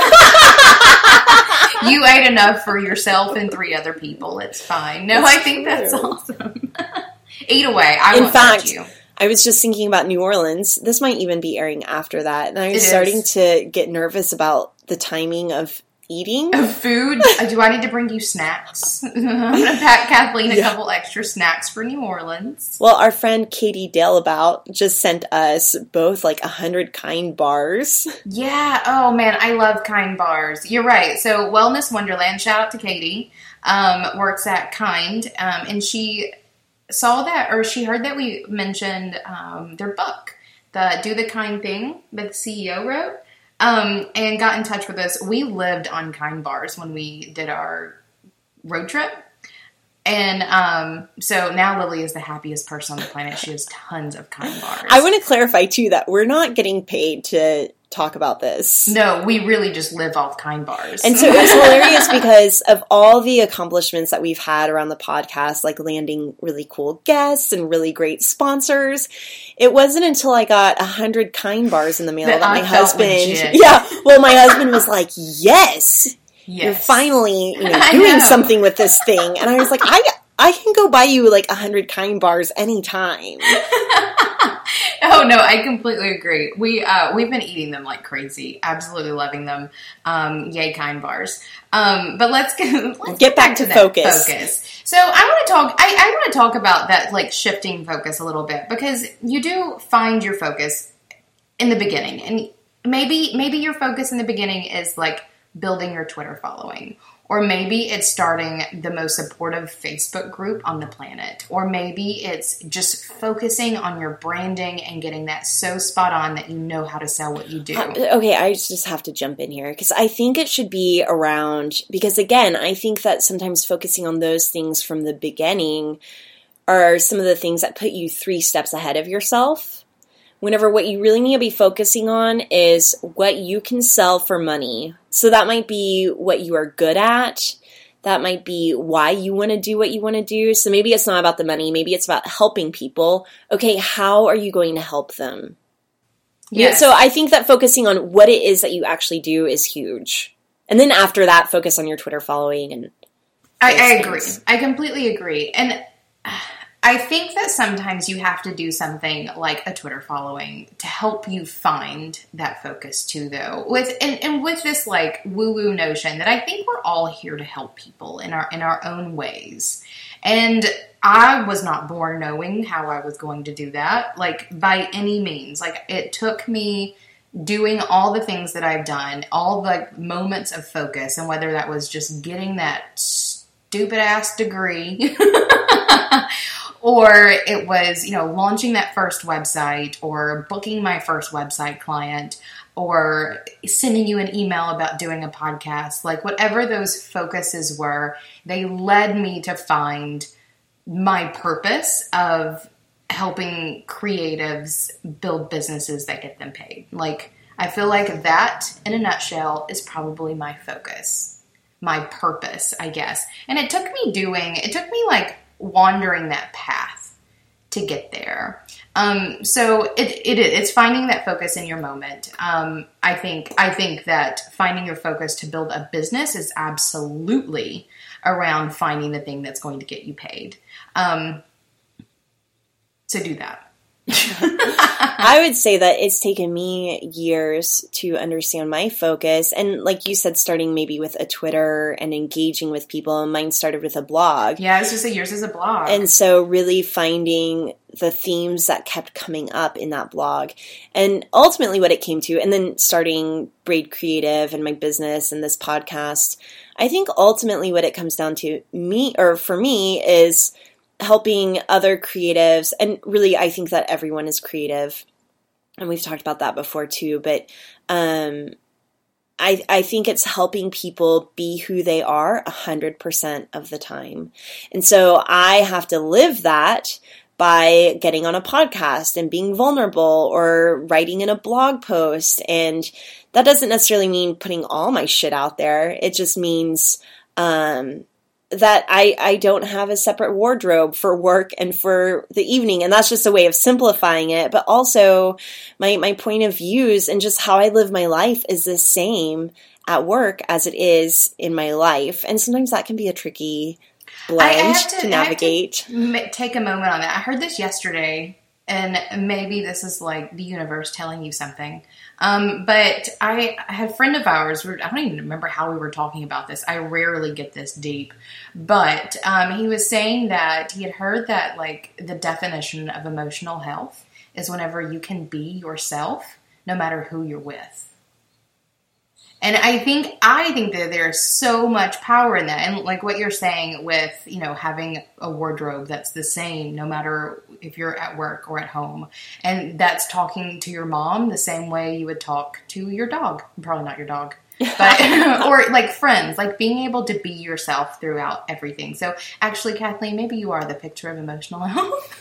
You ate enough for yourself and three other people. It's fine. No, that's I think true. That's awesome. Eat away. I In won't fact, judge you. I was just thinking about New Orleans. This might even be airing after that. And I was It starting is. to get nervous about the timing of eating. Of food? Do I need to bring you snacks? I'm going to pack Kathleen a Yeah. couple extra snacks for New Orleans. Well, our friend Katie Daleabout just sent us both like a hundred kind bars. Yeah. Oh, man. I love Kind bars. You're right. So Wellness Wonderland, shout out to Katie, um, works at Kind. Um, and she saw that, or she heard that we mentioned um, their book, the Do the Kind Thing that the C E O wrote. Um, and got in touch with us. We lived on Kind bars when we did our road trip. And um, so now Lily is the happiest person on the planet. She has tons of Kind bars. I want to clarify, too, that we're not getting paid to talk about this. No, we really just live off Kind bars. And so it was hilarious because of all the accomplishments that we've had around the podcast, like landing really cool guests and really great sponsors. It wasn't until I got a hundred Kind bars in the mail that, That my I felt husband, legit. yeah, well, my husband was like, yes, yes. you're finally you know, I doing know. something with this thing. And I was like, I, I can go buy you like a hundred Kind bars anytime. Oh no, I completely agree. We uh, we've been eating them like crazy, absolutely loving them. Um, yay, Kind bars. Um, but let's get let's get, Get back to that focus. focus. So I want to talk. I, I want to talk about that, like shifting focus a little bit, because you do find your focus in the beginning, and maybe maybe your focus in the beginning is like building your Twitter following. Or maybe it's starting the most supportive Facebook group on the planet. Or maybe it's just focusing on your branding and getting that so spot on that you know how to sell what you do. Uh, Okay, I just have to jump in here because I think it should be around, because again, I think that sometimes focusing on those things from the beginning are some of the things that put you three steps ahead of yourself. Whenever what you really need to be focusing on is what you can sell for money. So that might be what you are good at. That might be why you want to do what you want to do. So maybe it's not about the money. Maybe it's about helping people. Okay, how are you going to help them? Yeah. So I think that focusing on what it is that you actually do is huge. And then after that, focus on your Twitter following. And I, I agree. I completely agree. And I think that sometimes you have to do something like a Twitter following to help you find that focus too, though. With and, and with this like woo-woo notion that I think we're all here to help people in our in our own ways. And I was not born knowing how I was going to do that, like by any means. Like it took me doing all the things that I've done, all the moments of focus, and whether that was just getting that stupid ass degree or it was, you know, launching that first website or booking my first website client or sending you an email about doing a podcast, like whatever those focuses were, they led me to find my purpose of helping creatives build businesses that get them paid. Like, I feel like that, in a nutshell, is probably my focus, my purpose, I guess. And it took me doing, it took me like wandering that path to get there. Um, so it, it it's finding that focus in your moment. Um, I think I think that finding your focus to build a business is absolutely around finding the thing that's going to get you paid. Um, so do that. I would say that it's taken me years to understand my focus. And like you said, starting maybe with a Twitter and engaging with people. Mine started with a blog. Yeah, it's just a yours as a blog. And so really finding the themes that kept coming up in that blog. And ultimately what it came to, and then starting Braid Creative and my business and this podcast, I think ultimately what it comes down to me, or for me, is helping other creatives, and really I think that everyone is creative, and we've talked about that before too, but um, I, I think it's helping people be who they are one hundred percent of the time. And so I have to live that by getting on a podcast and being vulnerable or writing in a blog post, and that doesn't necessarily mean putting all my shit out there. It just means um that I, I don't have a separate wardrobe for work and for the evening. And that's just a way of simplifying it. But also my, my point of views and just how I live my life is the same at work as it is in my life. And sometimes that can be a tricky blend I, I to, to navigate. I have to take a moment on that. I heard this yesterday, and maybe this is like the universe telling you something. Um, but I, I had a friend of ours, I don't even remember how we were talking about this. I rarely get this deep. But um, he was saying that he had heard that like the definition of emotional health is whenever you can be yourself, no matter who you're with. And I think, I think that there's so much power in that. And like what you're saying with, you know, having a wardrobe that's the same, no matter if you're at work or at home. And that's talking to your mom the same way you would talk to your dog. Probably not your dog. But, or like friends, like being able to be yourself throughout everything. So actually, Kathleen, maybe you are the picture of emotional health.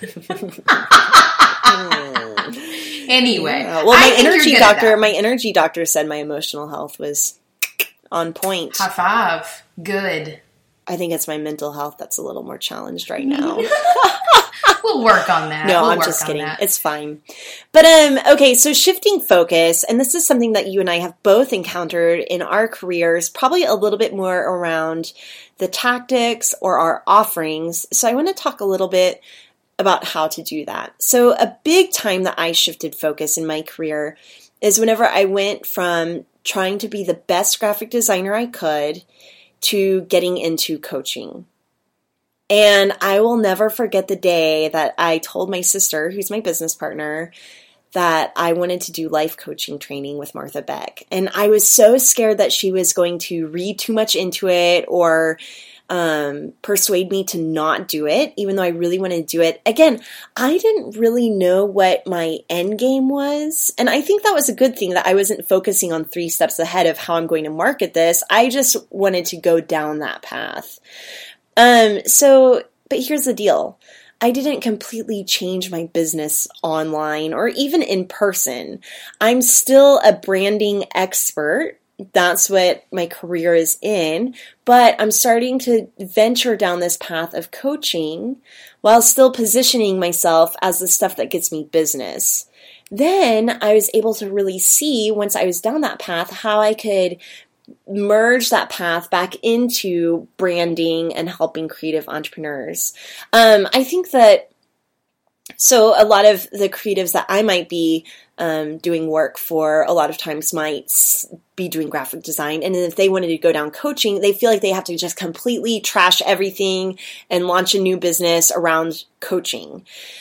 Anyway, yeah. Well, my energy doctor, my energy doctor said my emotional health was on point. High five. Good. I think it's my mental health that's a little more challenged right now. We'll work on that. No, we'll I'm work just kidding. That. It's fine. But, um, okay, so shifting focus, and this is something that you and I have both encountered in our careers, probably a little bit more around the tactics or our offerings. So I want to talk a little bit about how to do that. So a big time that I shifted focus in my career is whenever I went from trying to be the best graphic designer I could to getting into coaching. And I will never forget the day that I told my sister, who's my business partner, that I wanted to do life coaching training with Martha Beck. And I was so scared that she was going to read too much into it or um, persuade me to not do it, even though I really wanted to do it. Again, I didn't really know what my end game was. And I think that was a good thing that I wasn't focusing on three steps ahead of how I'm going to market this. I just wanted to go down that path. Um, so, but here's the deal. I didn't completely change my business online or even in person. I'm still a branding expert. That's what my career is in, but I'm starting to venture down this path of coaching while still positioning myself as the stuff that gets me business. Then I was able to really see, once I was down that path, how I could merge that path back into branding and helping creative entrepreneurs. Um, I think that, so a lot of the creatives that I might be um, doing work for a lot of times might be doing graphic design. And if they wanted to go down coaching, they feel like they have to just completely trash everything and launch a new business around coaching.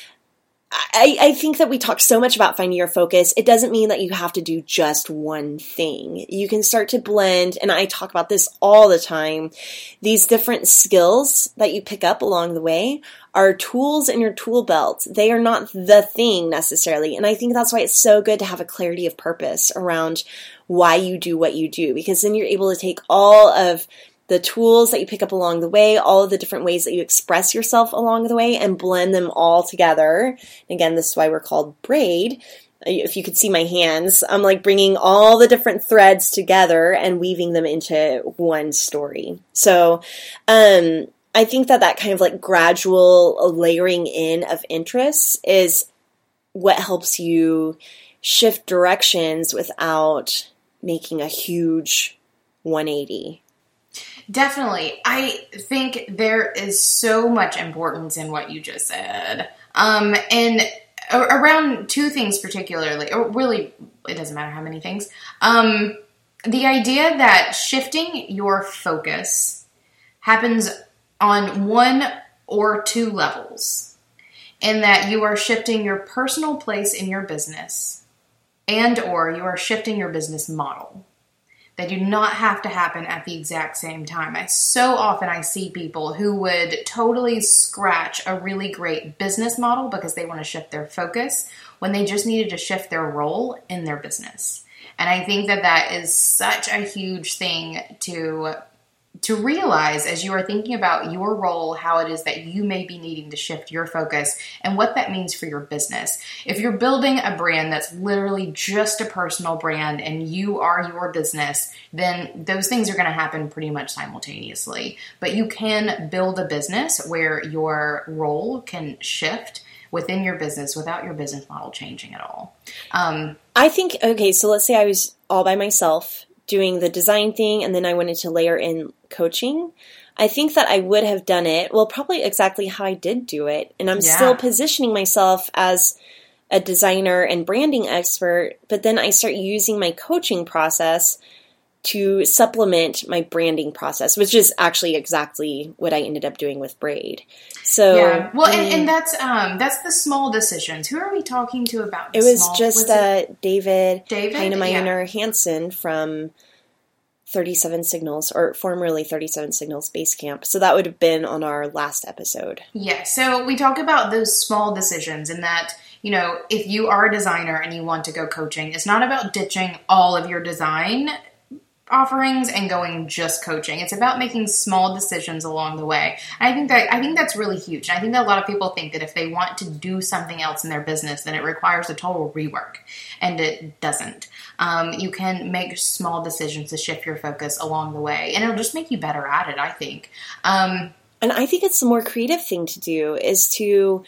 I, I think that we talk so much about finding your focus. It doesn't mean that you have to do just one thing. You can start to blend, and I talk about this all the time, these different skills that you pick up along the way are tools in your tool belt. They are not the thing necessarily. And I think that's why it's so good to have a clarity of purpose around why you do what you do, because then you're able to take all of the tools that you pick up along the way, all of the different ways that you express yourself along the way, and blend them all together. And again, this is why we're called Braid. If you could see my hands, I'm like bringing all the different threads together and weaving them into one story. So um, I think that that kind of like gradual layering in of interests is what helps you shift directions without making a huge one eighty. Definitely. I think there is so much importance in what you just said. Um, and around two things particularly, or really, it doesn't matter how many things. Um, the idea that shifting your focus happens on one or two levels, in that you are shifting your personal place in your business and or you are shifting your business model. They do not have to happen at the exact same time. I so often I see people who would totally scratch a really great business model because they want to shift their focus when they just needed to shift their role in their business. And I think that that is such a huge thing to to realize as you are thinking about your role, how it is that you may be needing to shift your focus and what that means for your business. If you're building a brand that's literally just a personal brand and you are your business, then those things are going to happen pretty much simultaneously. But you can build a business where your role can shift within your business without your business model changing at all. Um, I think, okay, so let's say I was all by myself doing the design thing, and then I wanted to layer in coaching. I think that I would have done it, well, probably exactly how I did do it. And I'm yeah. still positioning myself as a designer and branding expert, but then I start using my coaching process to supplement my branding process, which is actually exactly what I ended up doing with Braid. So yeah, well, and, and that's um, that's the small decisions. Who are we talking to about? It was small, just was uh, it? David, David Heinemeier yeah. Hansen from thirty-seven Signals, or formerly thirty-seven Signals Basecamp. So that would have been on our last episode. Yeah. So we talk about those small decisions, and that, you know, if you are a designer and you want to go coaching, it's not about ditching all of your design offerings and going just coaching. It's about making small decisions along the way. And I think that I think that's really huge. And I think that a lot of people think that if they want to do something else in their business, then it requires a total rework, and it doesn't. Um, you can make small decisions to shift your focus along the way, and it'll just make you better at it, I think. Um, and I think it's the more creative thing to do is to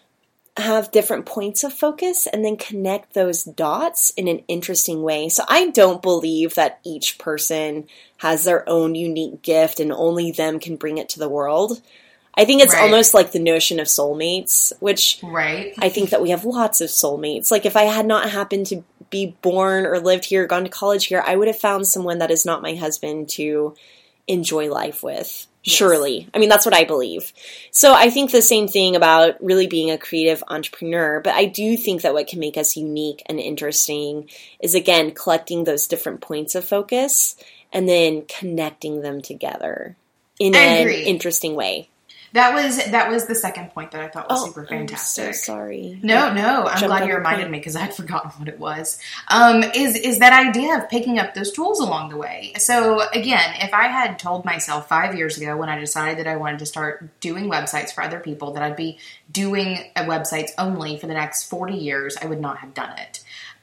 have different points of focus and then connect those dots in an interesting way. So I don't believe that each person has their own unique gift and only them can bring it to the world. I think it's right. almost like the notion of soulmates, which right. I think that we have lots of soulmates. Like if I had not happened to be born or lived here, gone to college here, I would have found someone that is not my husband to enjoy life with. Yes. Surely. I mean, that's what I believe. So I think the same thing about really being a creative entrepreneur, but I do think that what can make us unique and interesting is, again, collecting those different points of focus and then connecting them together in an interesting way. That was that was the second point that I thought was oh, super fantastic. I'm so sorry. No, no, I'm glad you reminded me because I'd forgotten what it was. Um, is is that idea of picking up those tools along the way. So again, if I had told myself five years ago when I decided that I wanted to start doing websites for other people, that I'd be doing websites only for the next forty years, I would not have done it.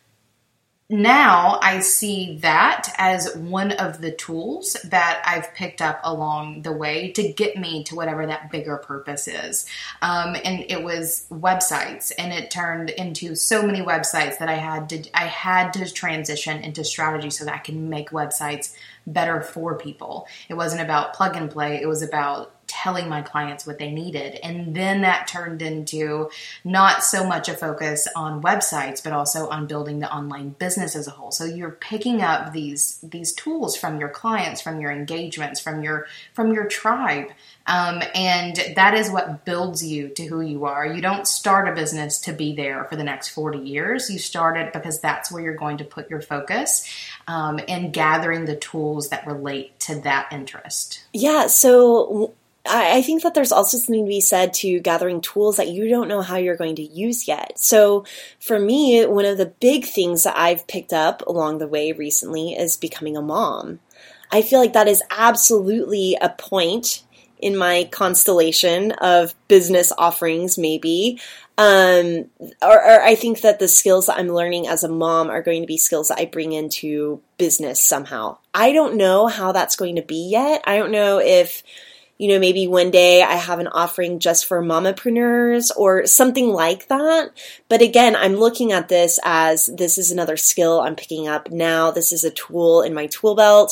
Now I see that as one of the tools that I've picked up along the way to get me to whatever that bigger purpose is. Um, and it was websites, and it turned into so many websites that I had to, I had to transition into strategy so that I can make websites better for people. It wasn't about plug and play. It was about telling my clients what they needed. And then that turned into not so much a focus on websites, but also on building the online business as a whole. So you're picking up these, these tools from your clients, from your engagements, from your, from your tribe. Um, and that is what builds you to who you are. You don't start a business to be there for the next forty years. You start it because that's where you're going to put your focus, um, and gathering the tools that relate to that interest. Yeah. So I think that there's also something to be said to gathering tools that you don't know how you're going to use yet. So for me, one of the big things that I've picked up along the way recently is becoming a mom. I feel like that is absolutely a point in my constellation of business offerings, maybe. Um, or, or I think that the skills that I'm learning as a mom are going to be skills that I bring into business somehow. I don't know how that's going to be yet. I don't know if, you know, maybe one day I have an offering just for mamapreneurs or something like that. But again, I'm looking at this as this is another skill I'm picking up now. This is a tool in my tool belt.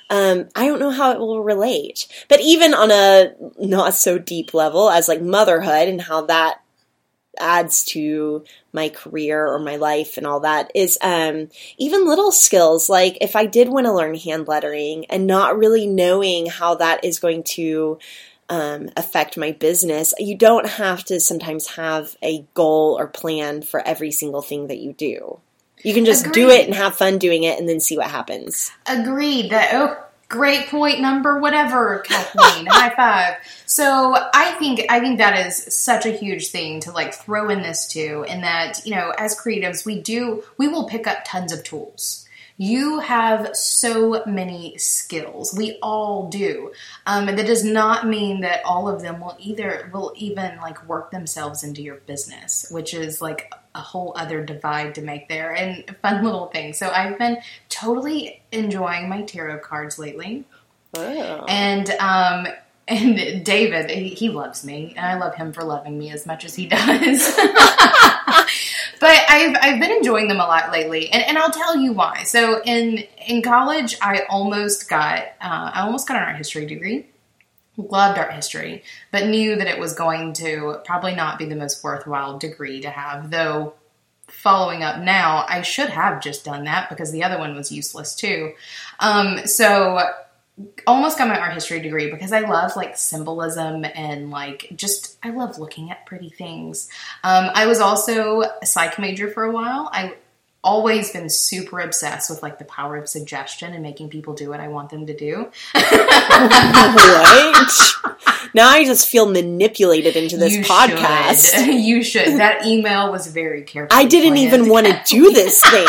um, I don't know how it will relate. But even on a not so deep level as like motherhood and how that adds to my career or my life and all that is um, even little skills. Like if I did want to learn hand lettering and not really knowing how that is going to um, affect my business, you don't have to sometimes have a goal or plan for every single thing that you do. You can just Agreed. do it and have fun doing it and then see what happens. Agreed. That oh, great point number whatever, Kathleen. High five. So I think I think that is such a huge thing to like throw in this too, in that, you know, as creatives, we do we will pick up tons of tools. You have so many skills. We all do. Um, and that does not mean that all of them will either will even like work themselves into your business, which is like a whole other divide to make there, and fun little things. So I've been totally enjoying my tarot cards lately. Wow. And um, and David, he, he loves me, and I love him for loving me as much as he does. But I've I've been enjoying them a lot lately, and, and I'll tell you why. So in in college, I almost got uh, I almost got an art history degree. Loved art history, but knew that it was going to probably not be the most worthwhile degree to have. Though following up now, I should have just done that because the other one was useless too. Um, so. Almost got my art history degree because I love like symbolism and like just I love looking at pretty things. Um, I was also a psych major for a while. I always been super obsessed with like the power of suggestion and making people do what I want them to do. Right? Now I just feel manipulated into this you podcast. Should. You should. That email was very careful. I didn't planned. even want to do this thing.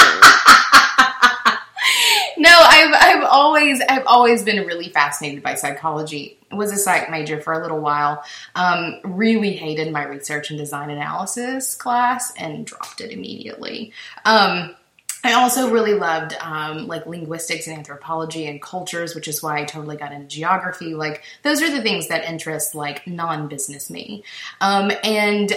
No, I've I've always I've always been really fascinated by psychology. Was a psych major for a little while. Um, really hated my research and design analysis class and dropped it immediately. Um, I also really loved um, like linguistics and anthropology and cultures, which is why I totally got into geography. Like those are the things that interest like non-business me. Um, and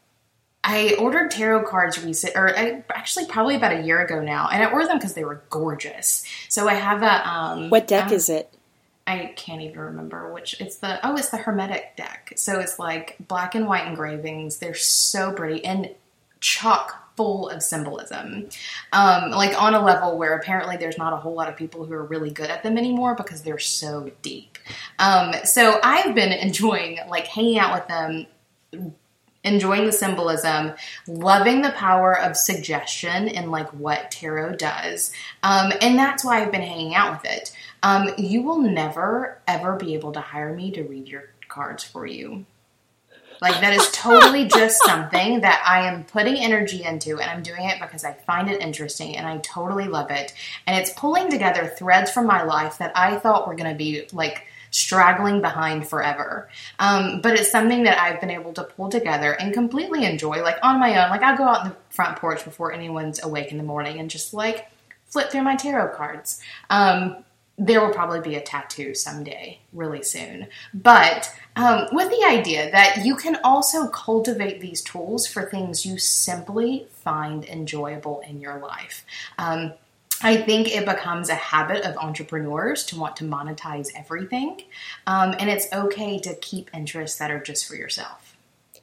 I ordered tarot cards recent, or I, actually probably about a year ago now, and I ordered them because they were gorgeous. So I have a um, what deck um, is it? I can't even remember which. It's the oh, it's the Hermetic deck. So it's like black and white engravings. They're so pretty and chock full of symbolism. Um, like on a level where apparently there's not a whole lot of people who are really good at them anymore because they're so deep. Um, so I've been enjoying like hanging out with them. Enjoying the symbolism, loving the power of suggestion and like what tarot does. Um, and that's why I've been hanging out with it. Um, you will never, ever be able to hire me to read your cards for you. Like that is totally just something that I am putting energy into, and I'm doing it because I find it interesting and I totally love it. And it's pulling together threads from my life that I thought were going to be like straggling behind forever. Um, but it's something that I've been able to pull together and completely enjoy, like on my own. Like I'll go out on the front porch before anyone's awake in the morning and just like flip through my tarot cards. Um, there will probably be a tattoo someday, really soon. But um, with the idea that you can also cultivate these tools for things you simply find enjoyable in your life. Um, I think it becomes a habit of entrepreneurs to want to monetize everything. Um, and it's okay to keep interests that are just for yourself.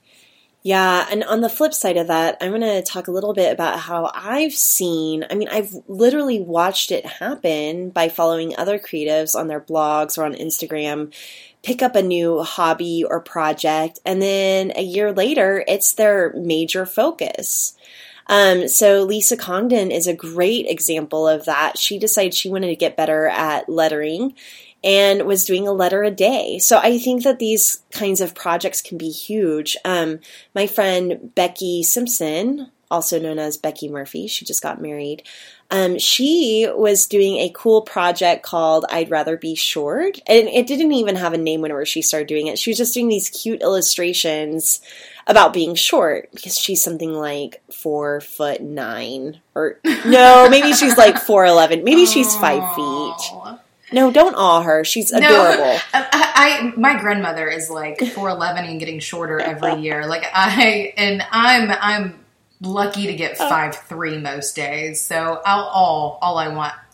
Yeah, and on the flip side of that, I'm going to talk a little bit about how I've seen, I mean, I've literally watched it happen by following other creatives on their blogs or on Instagram, pick up a new hobby or project, and then a year later, it's their major focus. Um, so Lisa Congdon is a great example of that. She decided she wanted to get better at lettering and was doing a letter a day. So I think that these kinds of projects can be huge. Um, my friend Becky Simpson, also known as Becky Murphy, she just got married. Um, she was doing a cool project called I'd Rather Be Short. And it didn't even have a name whenever she started doing it. She was just doing these cute illustrations about being short because she's something like four foot nine or no, maybe she's like four eleven. Maybe she's five feet. No, don't awe her. She's adorable. No, I, I my grandmother is like four eleven and getting shorter every year. Like I and I'm I'm lucky to get five three most days. So I'll all all I want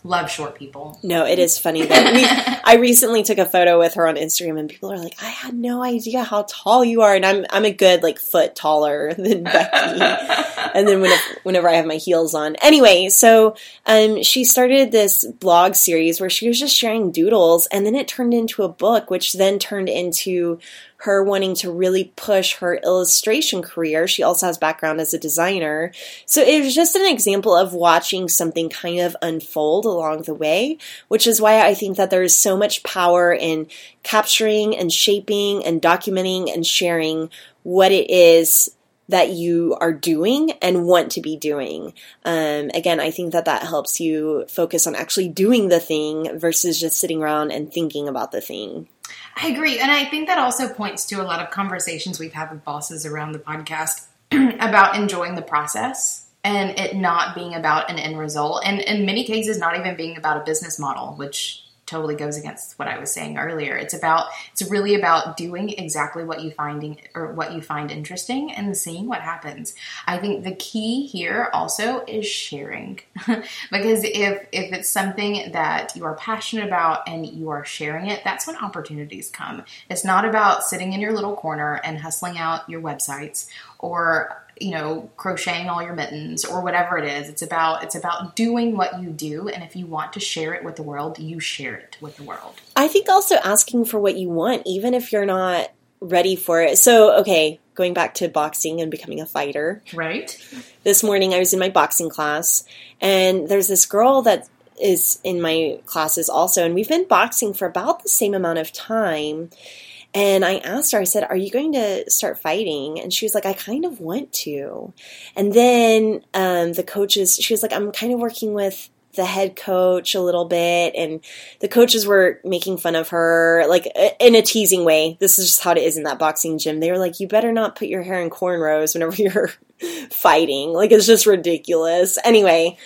Love short people. No, it is funny that we, I recently took a photo with her on Instagram and people are like, I had no idea how tall you are. And I'm, I'm a good like foot taller than Becky. And then whenever, whenever I have my heels on. Anyway, so, um, she started this blog series where she was just sharing doodles, and then it turned into a book, which then turned into her wanting to really push her illustration career. She also has background as a designer. So it was just an example of watching something kind of unfold along the way, which is why I think that there is so much power in capturing and shaping and documenting and sharing what it is that you are doing and want to be doing. Um, again, I think that that helps you focus on actually doing the thing versus just sitting around and thinking about the thing. I agree. And I think that also points to a lot of conversations we've had with bosses around the podcast about enjoying the process and it not being about an end result. And in many cases, not even being about a business model, which totally goes against what I was saying earlier. It's about, it's really about doing exactly what you finding or what you find interesting and seeing what happens. I think the key here also is sharing because if, if it's something that you are passionate about and you are sharing it, that's when opportunities come. It's not about sitting in your little corner and hustling out your websites or, you know, crocheting all your mittens or whatever it is. It's about, it's about doing what you do. And if you want to share it with the world, you share it with the world. I think also asking for what you want, even if you're not ready for it. So, okay, going back to boxing and becoming a fighter. Right. This morning I was in my boxing class and there's this girl that is in my classes also. And we've been boxing for about the same amount of time. And I asked her, I said, are you going to start fighting? And she was like, I kind of want to. And then um, the coaches, she was like, I'm kind of working with the head coach a little bit. And the coaches were making fun of her, like in a teasing way. This is just how it is in that boxing gym. They were like, you better not put your hair in cornrows whenever you're fighting. Like, it's just ridiculous. Anyway,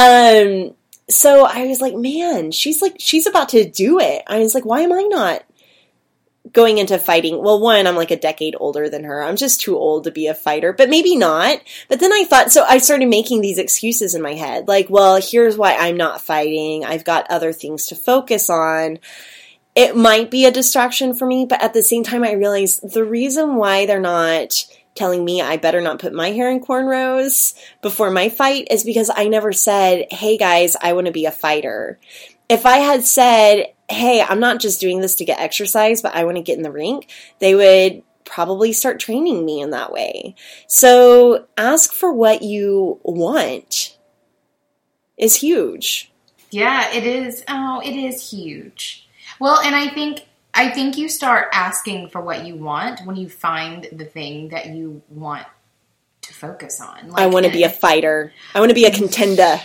um, so I was like, man, she's like, she's about to do it. I was like, why am I not going into fighting? Well, one, I'm like a decade older than her. I'm just too old to be a fighter, but maybe not. But then I thought, so I started making these excuses in my head. Like, well, here's why I'm not fighting. I've got other things to focus on. It might be a distraction for me, but at the same time, I realized the reason why they're not telling me I better not put my hair in cornrows before my fight is because I never said, hey guys, I want to be a fighter. If I had said, hey, I'm not just doing this to get exercise, but I want to get in the rink, they would probably start training me in that way. So ask for what you want is huge. Yeah, it is. Oh, it is huge. Well, and I think I think you start asking for what you want when you find the thing that you want to focus on. Like, I want to be a fighter. I want to be a contender.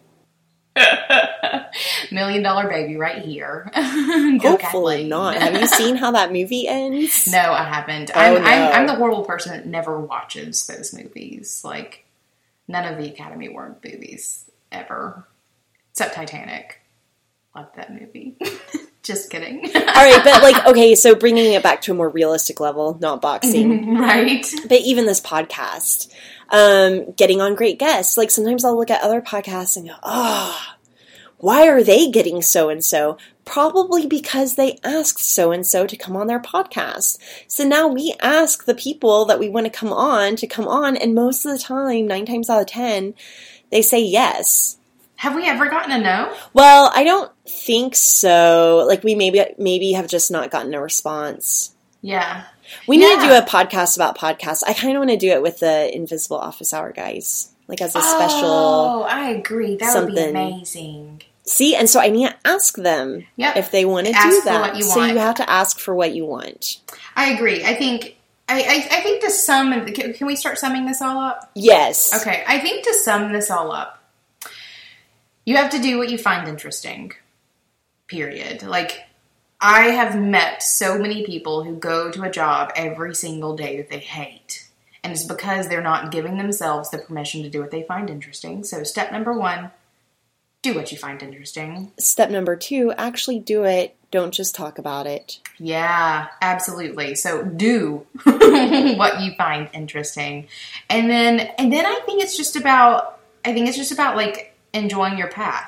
Million dollar baby right here. Hopefully not. Have you seen how that movie ends? No, I haven't. Oh, I'm, no. I'm, I'm the horrible person that never watches those movies. Like, none of the Academy Award movies ever. Except Titanic. Love that movie. Just kidding. All right, but like, okay, so bringing it back to a more realistic level, not boxing. Right. But even this podcast, um, getting on great guests. Like, sometimes I'll look at other podcasts and go, oh, why are they getting so-and-so? Probably because they asked so-and-so to come on their podcast. So now we ask the people that we want to come on to come on, and most of the time, nine times out of ten, they say yes. Have we ever gotten a no? Well, I don't think so. Like, we maybe maybe have just not gotten a response. Yeah. We need yeah. to do a podcast about podcasts. I kind of want to do it with the Invisible Office Hour guys. Like, as a special... Oh, I agree. That something. would be amazing. See, and so I need to ask them yep. if they want to ask do for that. what you so want. you have to ask for what you want. I agree. I think... I, I, I think to sum... Can, can we start summing this all up? Yes. Okay. I think to sum this all up, you have to do what you find interesting, period. Like, I have met so many people who go to a job every single day that they hate. And it's because they're not giving themselves the permission to do what they find interesting. So step number one, do what you find interesting. Step number two, actually do it. Don't just talk about it. Yeah, absolutely. So do what you find interesting. And then, and then I think it's just about, I think it's just about like, enjoying your path.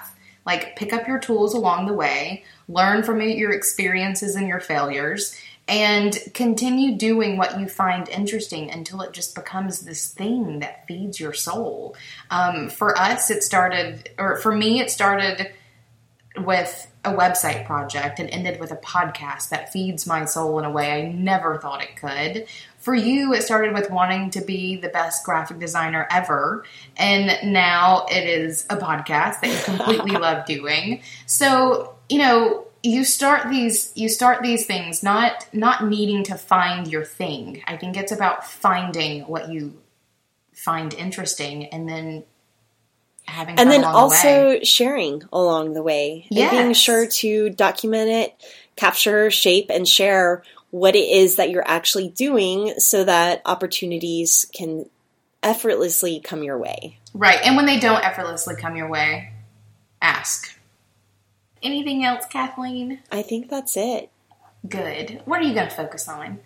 Like, pick up your tools along the way, learn from your experiences and your failures, and continue doing what you find interesting until it just becomes this thing that feeds your soul. Um, for us, it started, or for me, it started with a website project and ended with a podcast that feeds my soul in a way I never thought it could. For you, it started with wanting to be the best graphic designer ever, and now it is a podcast that you completely love doing. So, you know, you start these you start these things not not needing to find your thing. I think it's about finding what you find interesting and then having and fun then along also the way. sharing along the way. Yes. And being sure to document it, capture, shape, and share what it is that you're actually doing so that opportunities can effortlessly come your way. Right. And when they don't effortlessly come your way, ask. Anything else, Kathleen? I think that's it. Good. What are you going to focus on?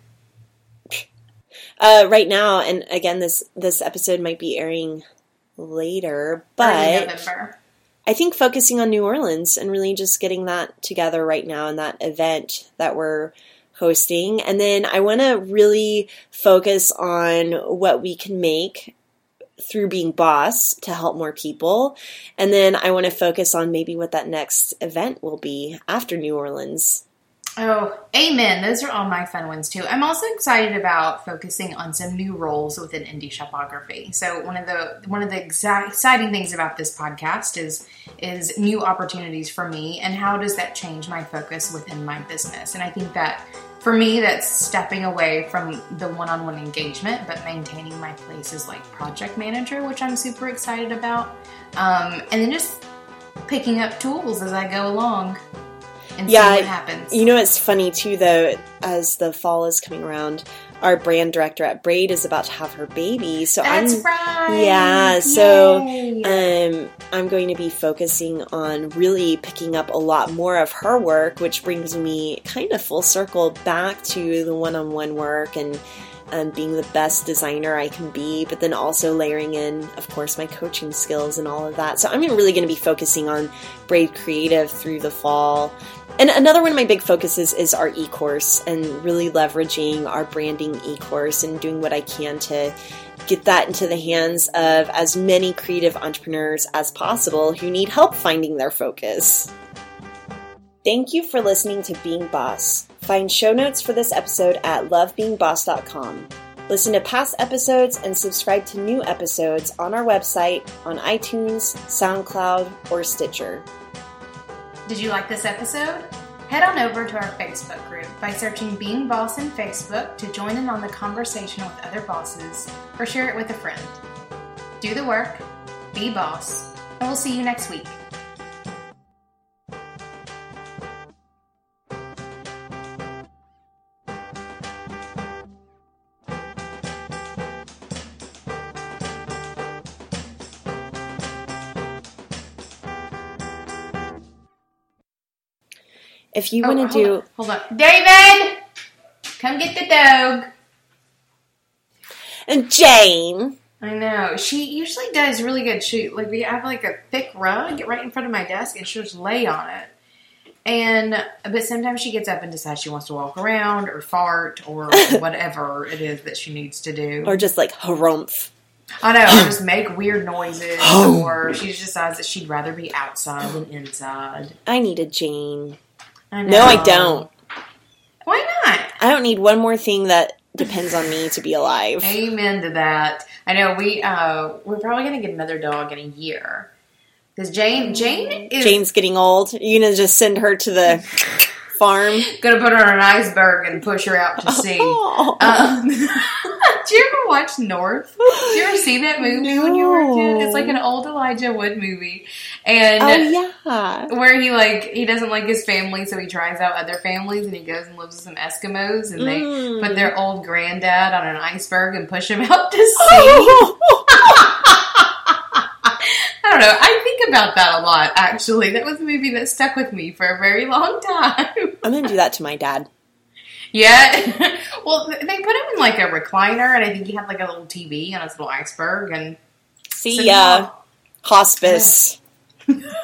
Uh, right now, and again, this, this episode might be airing later, but Early November. I think focusing on New Orleans and really just getting that together right now and that event that we're hosting. And then I want to really focus on what we can make through Being Boss to help more people. And then I want to focus on maybe what that next event will be after New Orleans. Oh, amen. Those are all my fun ones too. I'm also excited about focusing on some new roles within indie shopography. So one of the one of the exa- exciting things about this podcast is is new opportunities for me, and how does that change my focus within my business? And I think that for me, that's stepping away from the one-on-one engagement, but maintaining my place as like project manager, which I'm super excited about. Um, and then just picking up tools as I go along. And yeah, see what happens. You know, it's funny too, though, as the fall is coming around, our brand director at Braid is about to have her baby. So That's I'm, right. Yeah, so Yay. um, I'm going to be focusing on really picking up a lot more of her work, which brings me kind of full circle back to the one-on-one work and um, being the best designer I can be, but then also layering in, of course, my coaching skills and all of that. So I'm really going to be focusing on Braid Creative through the fall. And another one of my big focuses is our e-course and really leveraging our branding e-course and doing what I can to get that into the hands of as many creative entrepreneurs as possible who need help finding their focus. Thank you for listening to Being Boss. Find show notes for this episode at love being boss dot com. Listen to past episodes and subscribe to new episodes on our website, on iTunes, SoundCloud, or Stitcher. Did you like this episode? Head on over to our Facebook group by searching Being Boss in Facebook to join in on the conversation with other bosses, or share it with a friend. Do the work, be boss, and we'll see you next week. If you Oh, want to hold do... on, hold on. David! Come get the dog. And Jane... I know. She usually does really good. She, like, we have, like, a thick rug right in front of my desk, and she'll just lay on it. And, but sometimes she gets up and decides she wants to walk around, or fart, or whatever it is that she needs to do. Or just, like, harumph. I know, or just make weird noises, or she just decides that she'd rather be outside than inside. I need a Jane. I know. No, I don't. Why not? I don't need one more thing that depends on me to be alive. Amen to that. I know we uh we're probably gonna get another dog in a year because Jane Jane is Jane's getting old. You're gonna just send her to the farm. gonna put her on an iceberg and push her out to sea. Oh. Um, did you ever watch North? Did you ever see that movie No. when you were a kid? It's like an old Elijah Wood movie, and Oh yeah. where he like he doesn't like his family, so he tries out other families, and he goes and lives with some Eskimos, and they Mm. put their old granddad on an iceberg and push him out to sea. I don't know. I think about that a lot, actually. That was a movie that stuck with me for a very long time. I'm gonna do that to my dad. Yeah. Well, they put him in like a recliner, and I think he had like a little T V on his little iceberg. And See so ya. now- Hospice.